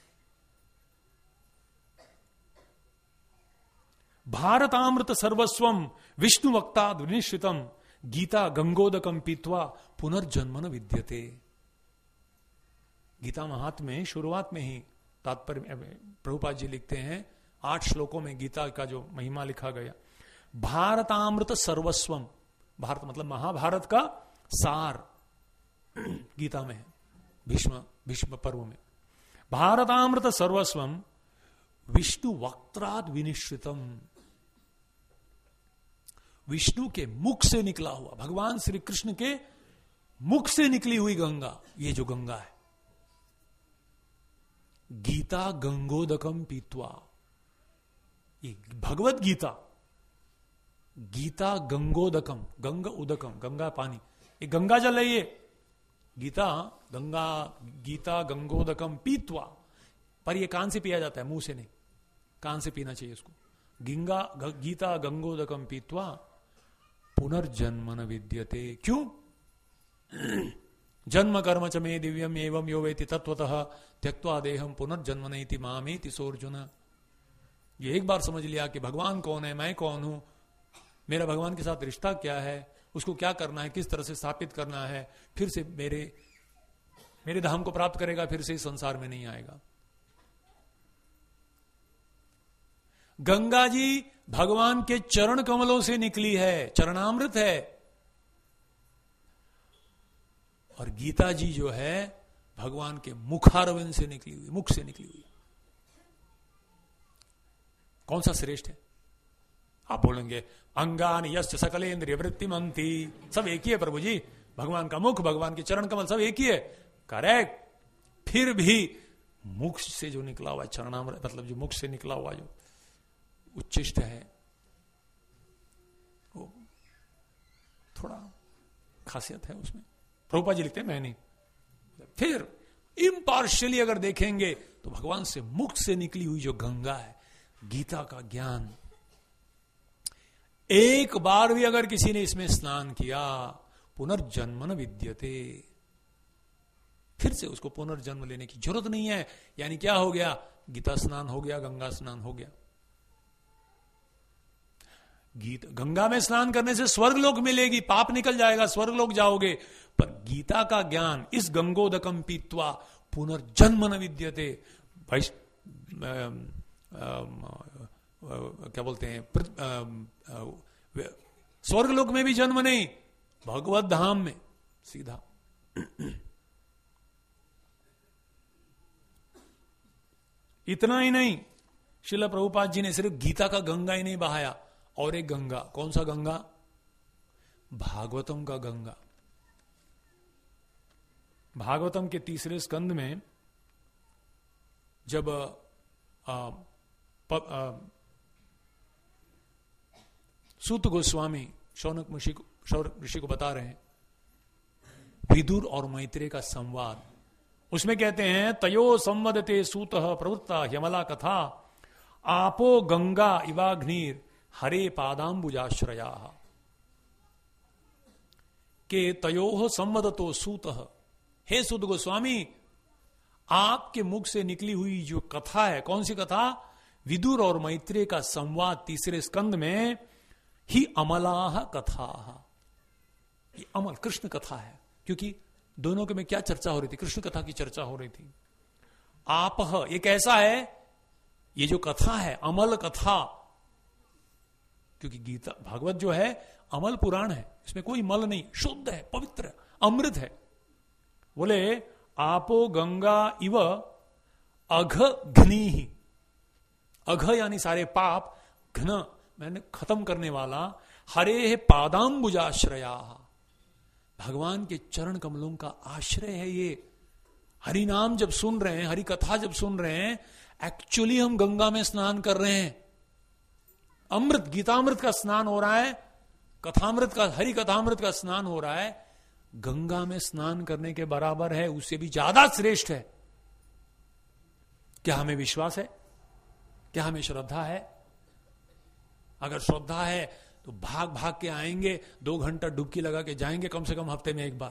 भारतामृत सर्वस्वम विष्णु वक्ता विनिश्चितम गीता गंगोदकम पीत्वा पुनर्जन्म न विद्यते। गीता महात्म्य में शुरुआत में ही तात्पर्य प्रभुपाद जी लिखते हैं, आठ श्लोकों में गीता का जो महिमा लिखा गया। भारतामृत सर्वस्वम, भारत मतलब महाभारत का सार गीता में है, भीष्म भीष्म पर्व में। भारतामृत सर्वस्वम विष्णु वक्त्राद विनिश्चितम, विष्णु के मुख से निकला हुआ, भगवान श्री कृष्ण के मुख से निकली हुई गंगा, ये जो गंगा है। गीता गंगोदकम पीत्वा, ये भगवत गीता, गीता गंगोदकम, गंग उदकम, गंगा पानी, ये गंगा जल है। ये गीता गंगा, गीता गंगोदकम पीत्वा, पर ये कान से पिया जाता है, मुंह से नहीं, कान से पीना चाहिए इसको। गिंगा गीता गंगोदकम पीत्वा पुनर्जन्म न विद्यते। क्यों? जन्म कर्म च मे दिव्यम एवं यो वेति तत्वतः त्यक्त्वा देहम पुनर्जन्म नैति मामेति सोर्जुन। ये एक बार समझ लिया कि भगवान कौन है, मैं कौन हूं, मेरा भगवान के साथ रिश्ता क्या है, उसको क्या करना है, किस तरह से स्थापित करना है, फिर से मेरे मेरे धाम को प्राप्त करेगा, फिर से इस संसार में नहीं आएगा। गंगा जी भगवान के चरण कमलों से निकली है, चरणामृत है। और गीता जी जो है भगवान के मुखारविंद से निकली हुई, मुख से निकली हुई। कौन सा श्रेष्ठ है? आप बोलेंगे अंगान यश्च सकलेन्द्रिय वृत्तिमंती, सब एक ही है प्रभु जी, भगवान का मुख, भगवान के चरण कमल सब एक ही है। करेक्ट। फिर भी मुख से जो निकला हुआ चरणामृत, मतलब जो मुख से निकला हुआ जो उच्चिष्ट है, वो थोड़ा खासियत है उसमें। प्रभुपाद जी लिखते हैं, मैं नहीं। फिर इम्पार्शियली अगर देखेंगे तो भगवान से मुख से निकली हुई जो गंगा है, गीता का ज्ञान, एक बार भी अगर किसी ने इसमें स्नान किया, पुनर्जन्म न विद्यते, फिर से उसको पुनर्जन्म लेने की जरूरत नहीं है। यानी क्या हो गया? गीता स्नान हो गया, गंगा स्नान हो गया। गीत गंगा में स्नान करने से स्वर्ग लोक मिलेगी, पाप निकल जाएगा, स्वर्ग लोक जाओगे। पर गीता का ज्ञान, इस गंगोदकम पीत्वा पुनर्जन्म न विद्यते, भाई क्या बोलते हैं, स्वर्ग लोक में भी जन्म नहीं, भगवत धाम में सीधा। इतना ही नहीं, श्रील प्रभुपाद जी ने सिर्फ गीता का गंगा ही नहीं बहाया, और एक गंगा, कौन सा गंगा? भागवतम का गंगा। भागवतम के तीसरे स्कंद में जब आ, प, आ, सूत गोस्वामी शौनक ऋषि को शौनक ऋषि को बता रहे हैं विदुर और मैत्रेय का संवाद, उसमें कहते हैं तयो संवदते सूतः प्रवृत्ता यमला कथा आपो गंगा इवाग्निर हरे पादाम्बुजाश्रया के तयोः संवदतो सूतः। हे सूत गोस्वामी, आपके मुख से निकली हुई जो कथा है, कौन सी कथा? विदुर और मैत्रेय का संवाद तीसरे स्कंद में, ही अमलाह कथा, ये अमल कृष्ण कथा है। क्योंकि दोनों के में क्या चर्चा हो रही थी? कृष्ण कथा की चर्चा हो रही थी। आप ये कैसा है? ये जो कथा है अमल कथा, क्योंकि गीता भागवत जो है अमल पुराण है, इसमें कोई मल नहीं, शुद्ध है, पवित्र है, अमृत है। बोले आपो गंगा इव अघ घनी ही, अघ यानी सारे पाप, घन मैंने खत्म करने वाला, हरे पादाम्बुजाश्रया, भगवान के चरण कमलों का आश्रय है ये। हरि नाम जब सुन रहे हैं, हरि कथा जब सुन रहे हैं, एक्चुअली हम गंगा में स्नान कर रहे हैं। अमृत, गीतामृत का स्नान हो रहा है, कथामृत का, हरि कथामृत का स्नान हो रहा है। गंगा में स्नान करने के बराबर है, उससे भी ज्यादा श्रेष्ठ है। क्या हमें विश्वास है? क्या हमें श्रद्धा है? अगर श्रद्धा है तो भाग भाग के आएंगे, दो घंटा डुबकी लगा के जाएंगे, कम से कम हफ्ते में एक बार।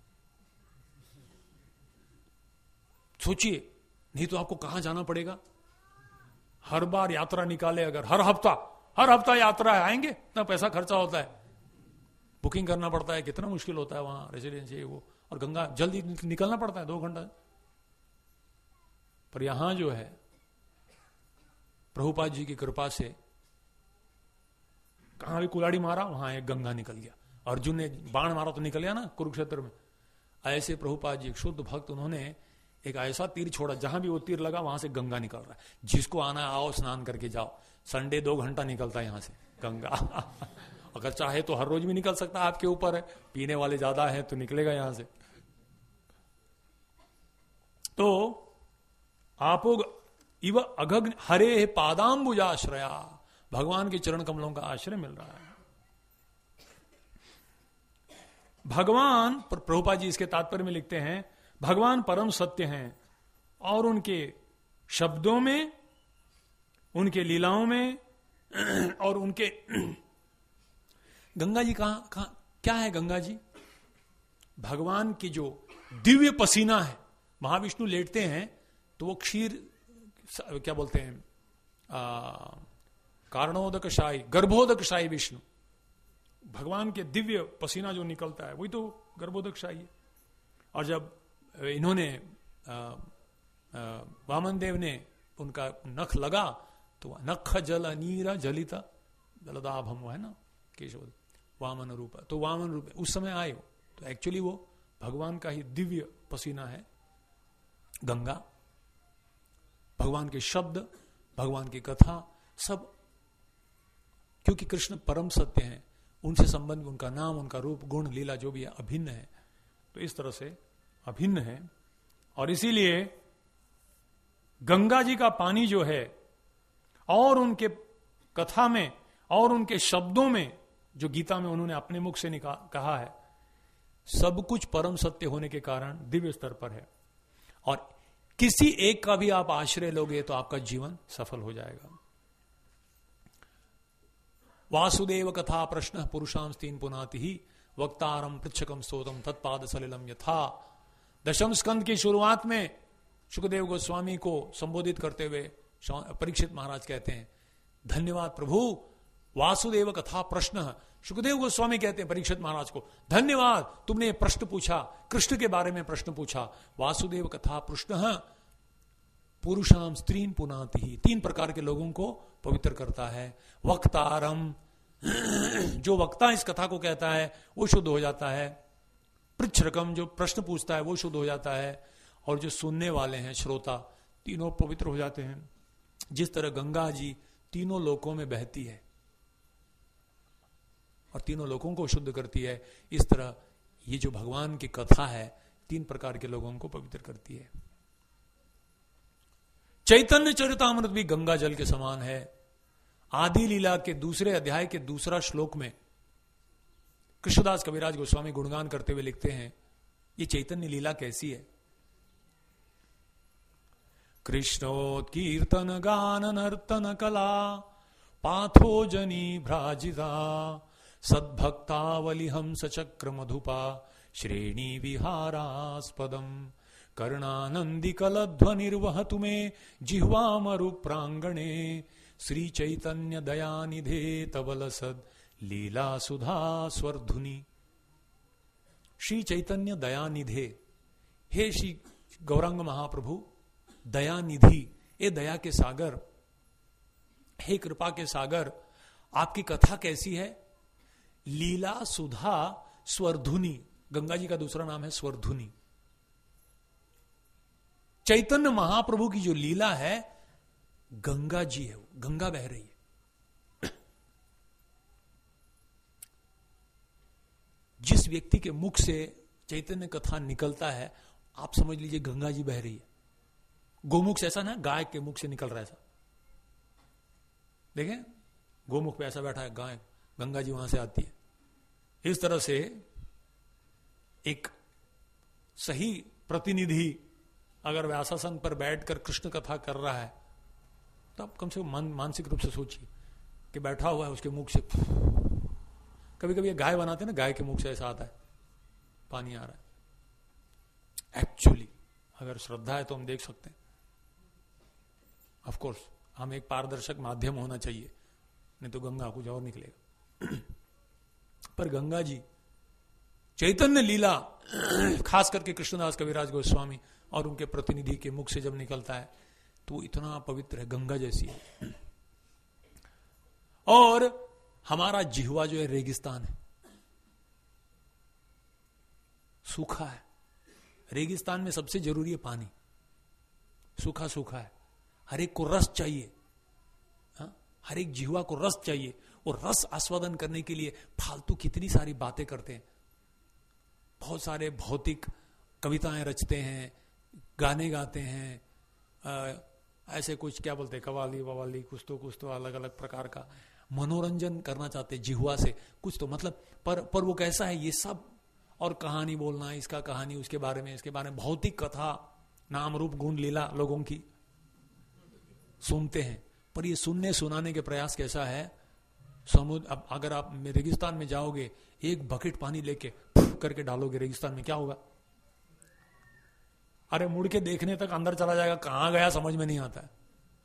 सोचिए, नहीं तो आपको कहां जाना पड़ेगा? हर बार यात्रा निकाले अगर, हर हफ्ता हर हफ्ता यात्रा है, आएंगे, इतना पैसा खर्चा होता है, बुकिंग करना पड़ता है, कितना मुश्किल होता है वहां रेजिडेंसी वो, और गंगा जल्दी निकलना पड़ता है, दो घंटा। पर यहां जो है प्रभुपाद जी की कृपा से कहां भी कुलाड़ी मारा, वहां एक गंगा निकल गया। अर्जुन ने बाण मारा तो निकल गया ना कुरुक्षेत्र में। ऐसे प्रभुपाद जी एक शुद्ध भक्त, उन्होंने एक ऐसा तीर छोड़ा, जहां भी वो तीर लगा वहां से गंगा निकल रहा है। जिसको आना आओ, स्नान करके जाओ। संडे दो घंटा निकलता है यहां से गंगा। अगर चाहे तो हर रोज भी निकल सकता है, आपके ऊपर है। पीने वाले ज्यादा है तो निकलेगा यहां से। तो आपो इव अघग्न हरे पादाम्बुजाश्रया, भगवान के चरण कमलों का आश्रय मिल रहा है। भगवान, प्रभुपाद जी इसके तात्पर्य में लिखते हैं, भगवान परम सत्य हैं और उनके शब्दों में, उनके लीलाओं में और उनके गंगा जी कहां कहां क्या है? गंगा जी भगवान की जो दिव्य पसीना है। महाविष्णु लेटते हैं तो वो क्षीर, क्या बोलते हैं, कारणोदकशाही, गर्भोदकशाही विष्णु, भगवान के दिव्य पसीना जो निकलता है वही तो गर्भोदकशाही है। और जब इन्होंने वामन देव ने उनका नख लगा तो नख जल नीरा जलिता जलदाभम है ना, केशव वामन रूप, तो वामन रूप उस समय आए हो, तो एक्चुअली वो भगवान का ही दिव्य पसीना है गंगा। भगवान के शब्द, भगवान की कथा, सब, क्योंकि कृष्ण परम सत्य हैं, उनसे संबंध, उनका नाम, उनका रूप, गुण, लीला जो भी है अभिन्न है। तो इस तरह से अभिन्न है। और इसीलिए गंगा जी का पानी जो है और उनके कथा में और उनके शब्दों में जो गीता में उन्होंने अपने मुख से निकाल कहा है, सब कुछ परम सत्य होने के कारण दिव्य स्तर पर है। और किसी एक का भी आप आश्रय लोगे तो आपका जीवन सफल हो जाएगा। वासुदेव कथा प्रश्न पुरुषांस तीन पुनाति ही वक्तारम पृच्छकम स्तोतम तत्पाद सलिलम यथा। दशम स्कंद की शुरुआत में सुखदेव गोस्वामी को संबोधित करते हुए परीक्षित महाराज कहते हैं, धन्यवाद प्रभु, वासुदेव कथा प्रश्न। सुखदेव गोस्वामी कहते हैं परीक्षित महाराज को, धन्यवाद तुमने प्रश्न पूछा, कृष्ण के बारे में प्रश्न पूछा। वासुदेव कथा प्रश्न पुरुषाम स्त्रीन पुनाति ही, तीन प्रकार के लोगों को पवित्र करता है। वक्तारम, जो वक्ता इस कथा को कहता है वो शुद्ध हो जाता है। पृच्छकम, जो प्रश्न पूछता है वो शुद्ध हो जाता है। और जो सुनने वाले हैं श्रोता, तीनों पवित्र हो जाते हैं। जिस तरह गंगा जी तीनों लोकों में बहती है और तीनों लोगों को शुद्ध करती है, इस तरह ये जो भगवान की कथा है तीन प्रकार के लोगों को पवित्र करती है। चैतन्य चरितामृत भी गंगा जल के समान है। आदि लीला के दूसरे अध्याय के दूसरा श्लोक में कृष्णदास कविराज गोस्वामी गुणगान करते हुए लिखते हैं, ये चैतन्य लीला कैसी है। कृष्णोत्कीर्तन गान नर्तन कला पाथोजनी भ्राजिता सद्भक्तावली हंस चक्र मधुपा श्रेणी विहारास्पदम कर्णानंदी कलध्वनिर्वहतु मे जिह्वामरु प्रांगणे श्री चैतन्य दयानिधे तवलसद लीला सुधा स्वर्धुनि। श्री चैतन्य दयानिधे, हे श्री गौरांग महाप्रभु दयानिधि, ए दया के सागर, हे कृपा के सागर, आपकी कथा कैसी है। लीला सुधा स्वर्धुनि, गंगा जी का दूसरा नाम है स्वर्धुनि। चैतन्य महाप्रभु की जो लीला है गंगा जी है, गंगा बह रही है। जिस व्यक्ति के मुख से चैतन्य कथा निकलता है आप समझ लीजिए गंगा जी बह रही है। गोमुख से ऐसा ना, गाय के मुख से निकल रहा है ऐसा, देखें गोमुख पे ऐसा बैठा है गाय, गंगा जी वहां से आती है। इस तरह से एक सही प्रतिनिधि अगर व्यासासन पर बैठकर कृष्ण कथा कर रहा है तो आप कम से कम मानसिक रूप से सोचिए कि बैठा हुआ है, उसके मुख से कभी कभी गाय बनाते हैं ना, गाय के मुख से ऐसा आता है पानी आ रहा है। एक्चुअली अगर श्रद्धा है तो हम देख सकते हैं। ऑफ कोर्स हम एक पारदर्शक माध्यम होना चाहिए, नहीं तो गंगा कुछ और निकलेगा। पर गंगा जी चैतन्य लीला खास करके कृष्णदास कविराज गोस्वामी और उनके प्रतिनिधि के मुख से जब निकलता है तो इतना पवित्र है, गंगा जैसी है। और हमारा जिह्वा जो है रेगिस्तान है, सूखा है। रेगिस्तान में सबसे जरूरी है पानी, सूखा सूखा है। हर एक को रस चाहिए, हा? हर एक जिह्वा को रस चाहिए। और रस आस्वादन करने के लिए फालतू कितनी सारी बातें करते हैं, बहुत सारे भौतिक कविताएं रचते हैं, गाने गाते हैं, आ, ऐसे कुछ क्या बोलते हैं कवाली ववाली, कुछ तो कुछ तो अलग अलग प्रकार का मनोरंजन करना चाहते हैं जिह्वा से कुछ तो, मतलब पर पर वो कैसा है ये सब। और कहानी बोलना, इसका कहानी उसके बारे में, इसके बारे में भौतिक कथा, नाम रूप गुण लीला लोगों की सुनते हैं। पर ये सुनने सुनाने के प्रयास कैसा है। समुद्र, अब अगर आप रेगिस्तान में जाओगे, एक बकेट पानी लेके करके डालोगे रेगिस्तान में, क्या होगा। अरे मुड़ के देखने तक अंदर चला जाएगा, कहां गया समझ में नहीं आता है।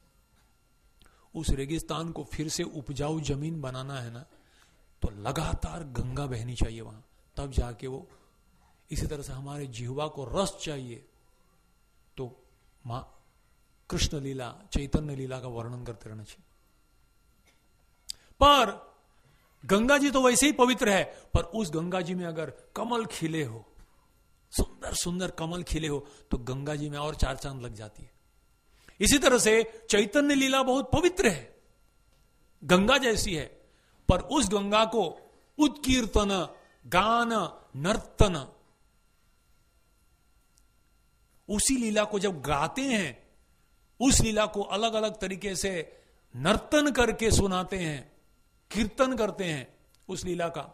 उस रेगिस्तान को फिर से उपजाऊ जमीन बनाना है ना, तो लगातार गंगा बहनी चाहिए वहां, तब जाके वो। इसी तरह से हमारे जिह्वा को रस चाहिए, तो मां कृष्ण लीला, चैतन्य लीला का वर्णन करते रहना चाहिए। पर गंगा जी तो वैसे ही पवित्र है, पर उस गंगा जी में अगर कमल खिले हो, सुंदर सुंदर कमल खिले हो, तो गंगा जी में और चार चांद लग जाती है। इसी तरह से चैतन्य लीला बहुत पवित्र है, गंगा जैसी है, पर उस गंगा को उत्कीर्तन, गान, नर्तन, उसी लीला को जब गाते हैं उस लीला को अलग अलग तरीके से नर्तन करके सुनाते हैं, कीर्तन करते हैं उस लीला का,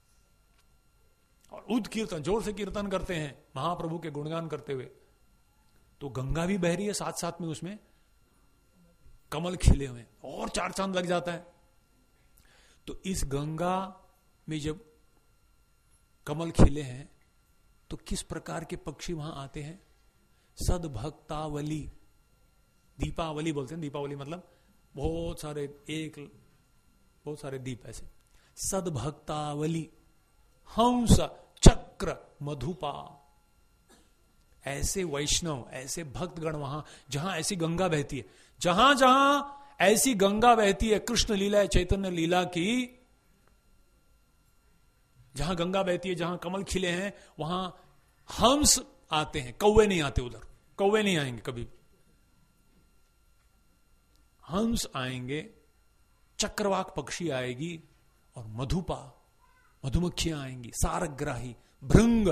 और उद कीर्तन, जोर से कीर्तन करते हैं महाप्रभु के गुणगान करते हुए। तो गंगा भी बह रही है, साथ साथ में उसमें कमल खिले हुए, और चार चांद लग जाता है। तो इस गंगा में जब कमल खिले हैं तो किस प्रकार के पक्षी वहां आते हैं? सदभक्तावली, दीपावली बोलते हैं, दीपावली मतलब बहुत सारे, एक बहुत सारे दीप ऐसे। सदभक्तावली, हंस, चक्र, मधुपा, ऐसे वैष्णव, ऐसे भक्तगण वहां, जहां ऐसी गंगा बहती है, जहां जहां ऐसी गंगा बहती है, कृष्ण लीला, चैतन्य लीला की, जहां गंगा बहती है, जहां कमल खिले हैं, वहां हंस आते हैं, कौवे नहीं आते उधर, कौवे नहीं आएंगे कभी, हंस आएंगे, चक्रवाक पक्षी आएगी, और मधुपा, मधुमक्खियां आएंगी, सारग्राही, भृंग।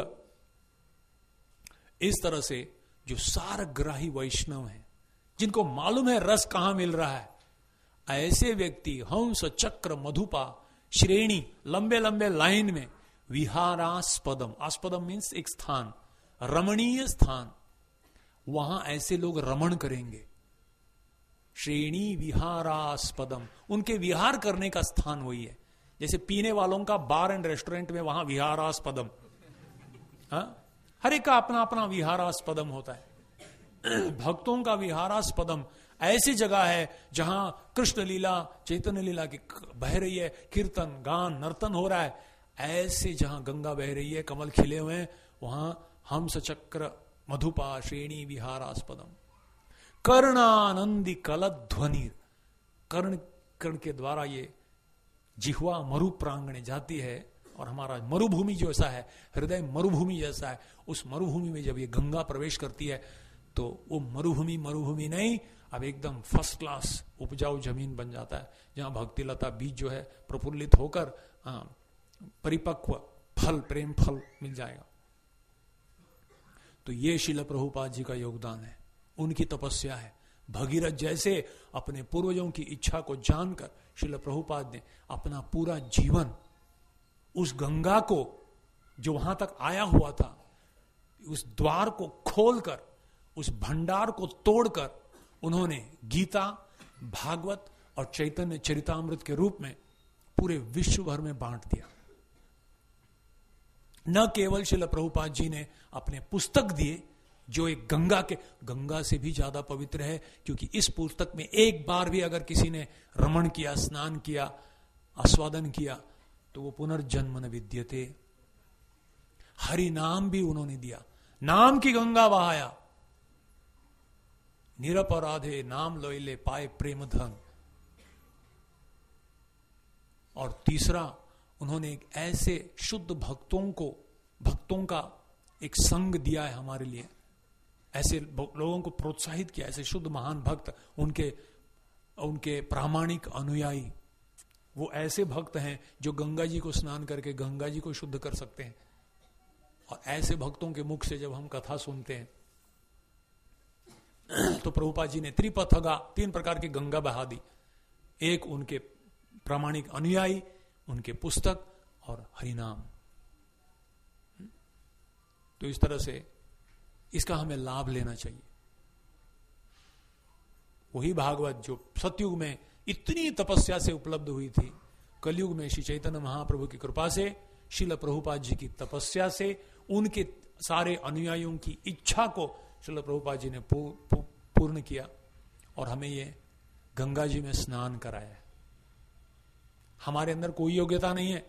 इस तरह से जो सारग्राही वैष्णव हैं, जिनको मालूम है रस कहां मिल रहा है, ऐसे व्यक्ति हंस, चक्र, मधुपा श्रेणी, लंबे लंबे लाइन में, विहारास्पदम, आस्पदम मीन्स एक स्थान, रमणीय स्थान, वहां ऐसे लोग रमण करेंगे। श्रेणी विहारास्पदम, उनके विहार करने का स्थान वही है। जैसे पीने वालों का बार एंड रेस्टोरेंट में वहां विहारास्पदम, हाँ? हर एक का अपना अपना विहारास्पदम होता है। भक्तों का विहारास्पदम ऐसी जगह है जहां कृष्ण लीला, चैतन्य लीला की बह रही है, कीर्तन, गान, नर्तन हो रहा है, ऐसे जहां गंगा बह रही है, कमल खिले हुए हैं, वहां हंस, चक्र, मधुपा श्रेणी विहारास्पदम। कर्णानंदी कलध्वनि, कर्ण कर्ण के द्वारा ये जिह्वा मरु प्रांगणे जाती है, और हमारा मरुभूमि जैसा है, हृदय मरुभूमि जैसा है, उस मरुभूमि में जब ये गंगा प्रवेश करती है तो वो मरुभूमि मरुभूमि नहीं, अब एकदम फर्स्ट क्लास उपजाऊ जमीन बन जाता है, जहां भक्ति लता बीज जो है प्रफुल्लित होकर परिपक्व फल, प्रेम फल मिल जाएगा। तो ये श्रील प्रभुपाद जी का योगदान है, उनकी तपस्या है। भगीरथ जैसे अपने पूर्वजों की इच्छा को जानकर श्रील प्रभुपाद ने अपना पूरा जीवन उस गंगा को, जो वहां तक आया हुआ था, उस द्वार को खोलकर, उस भंडार को तोड़कर, उन्होंने गीता, भागवत और चैतन्य चरितामृत के रूप में पूरे विश्व भर में बांट दिया। न केवल श्रील प्रभुपाद जी ने अपने पुस्तक दिए, जो एक गंगा के, गंगा से भी ज्यादा पवित्र है, क्योंकि इस पुस्तक में एक बार भी अगर किसी ने रमण किया, स्नान किया, आस्वादन किया, तो वो पुनर्जन्म न विद्यते। हरि नाम भी उन्होंने दिया, नाम की गंगा बहाया, निरपराधे नाम लोइले पाए प्रेम धन। और तीसरा, उन्होंने एक ऐसे शुद्ध भक्तों को, भक्तों का एक संग दिया है हमारे लिए, ऐसे लोगों को प्रोत्साहित किया, ऐसे शुद्ध महान भक्त, उनके उनके प्रामाणिक अनुयायी, वो ऐसे भक्त हैं जो गंगा जी को स्नान करके गंगा जी को शुद्ध कर सकते हैं। और ऐसे भक्तों के मुख से जब हम कथा सुनते हैं तो प्रभुपाद जी ने त्रिपथगा, तीन प्रकार की गंगा बहा दी, एक उनके प्रामाणिक अनुयायी, उनके पुस्तक और हरिनाम। तो इस तरह से इसका हमें लाभ लेना चाहिए। वही भागवत जो सतयुग में इतनी तपस्या से उपलब्ध हुई थी, कलयुग में श्री चैतन्य महाप्रभु की कृपा से, श्रील प्रभुपाद जी की तपस्या से, उनके सारे अनुयायियों की इच्छा को श्रील प्रभुपाद जी ने पूर्ण किया और हमें ये गंगा जी में स्नान कराया है। हमारे अंदर कोई योग्यता नहीं है,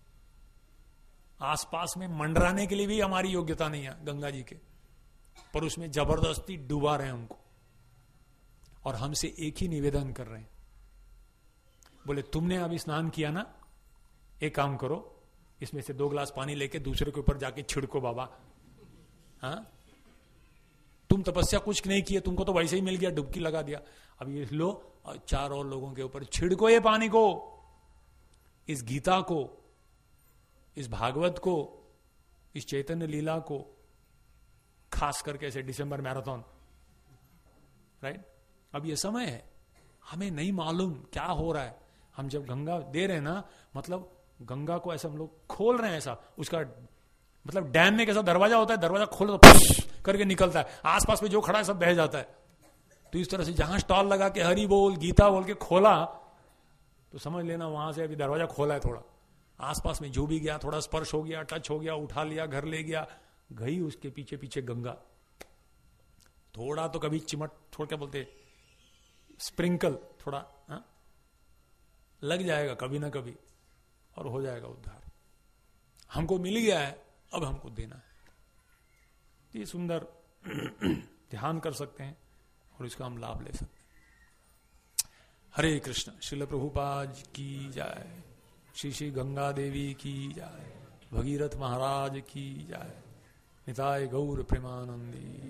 आसपास में मंडराने के लिए भी हमारी योग्यता नहीं है गंगा जी के, पर उसमें जबरदस्ती डुबा रहे हैं उनको, और हमसे एक ही निवेदन कर रहे हैं, बोले तुमने अभी स्नान किया ना, एक काम करो, इसमें से दो गिलास पानी लेके दूसरे के ऊपर जाके छिड़को बाबा। हाँ, तुम तपस्या कुछ नहीं किए, तुमको तो वैसे ही मिल गया, डुबकी लगा दिया, अब ये लो और चार और लोगों के ऊपर छिड़को ये पानी को, इस गीता को, इस भागवत को, इस चैतन्य लीला को, खास करके ऐसे दिसंबर मैराथन, राइट, अब ये समय है, हमें नहीं मालूम क्या हो रहा है। हम जब गंगा दे रहे हैं ना, मतलब गंगा को ऐसा हम लोग खोल रहे हैं, ऐसा उसका मतलब डैम में कैसा दरवाजा होता है, दरवाजा खोलो तो करके निकलता है, आसपास में जो खड़ा है सब बह जाता है। तो इस तरह से जहां स्टॉल लगा के हरि बोल गीता बोल के खोला, तो समझ लेना वहां से अभी दरवाजा खोला है, थोड़ा आसपास में जो भी गया, थोड़ा स्पर्श हो गया, टच हो गया, उठा लिया, घर ले गया, गई उसके पीछे पीछे गंगा। थोड़ा तो कभी चिमट, थोड़ा क्या बोलते, स्प्रिंकल थोड़ा हा? लग जाएगा कभी ना कभी, और हो जाएगा उद्धार। हमको मिल गया है, अब हमको देना है। ये सुंदर ध्यान कर सकते हैं और इसका हम लाभ ले सकते हैं। हरे कृष्ण। श्रील प्रभुपाद की जय, श्री श्री गंगा देवी की जय, भगीरथ महाराज की जय, निताय गौर प्रेमानंदी।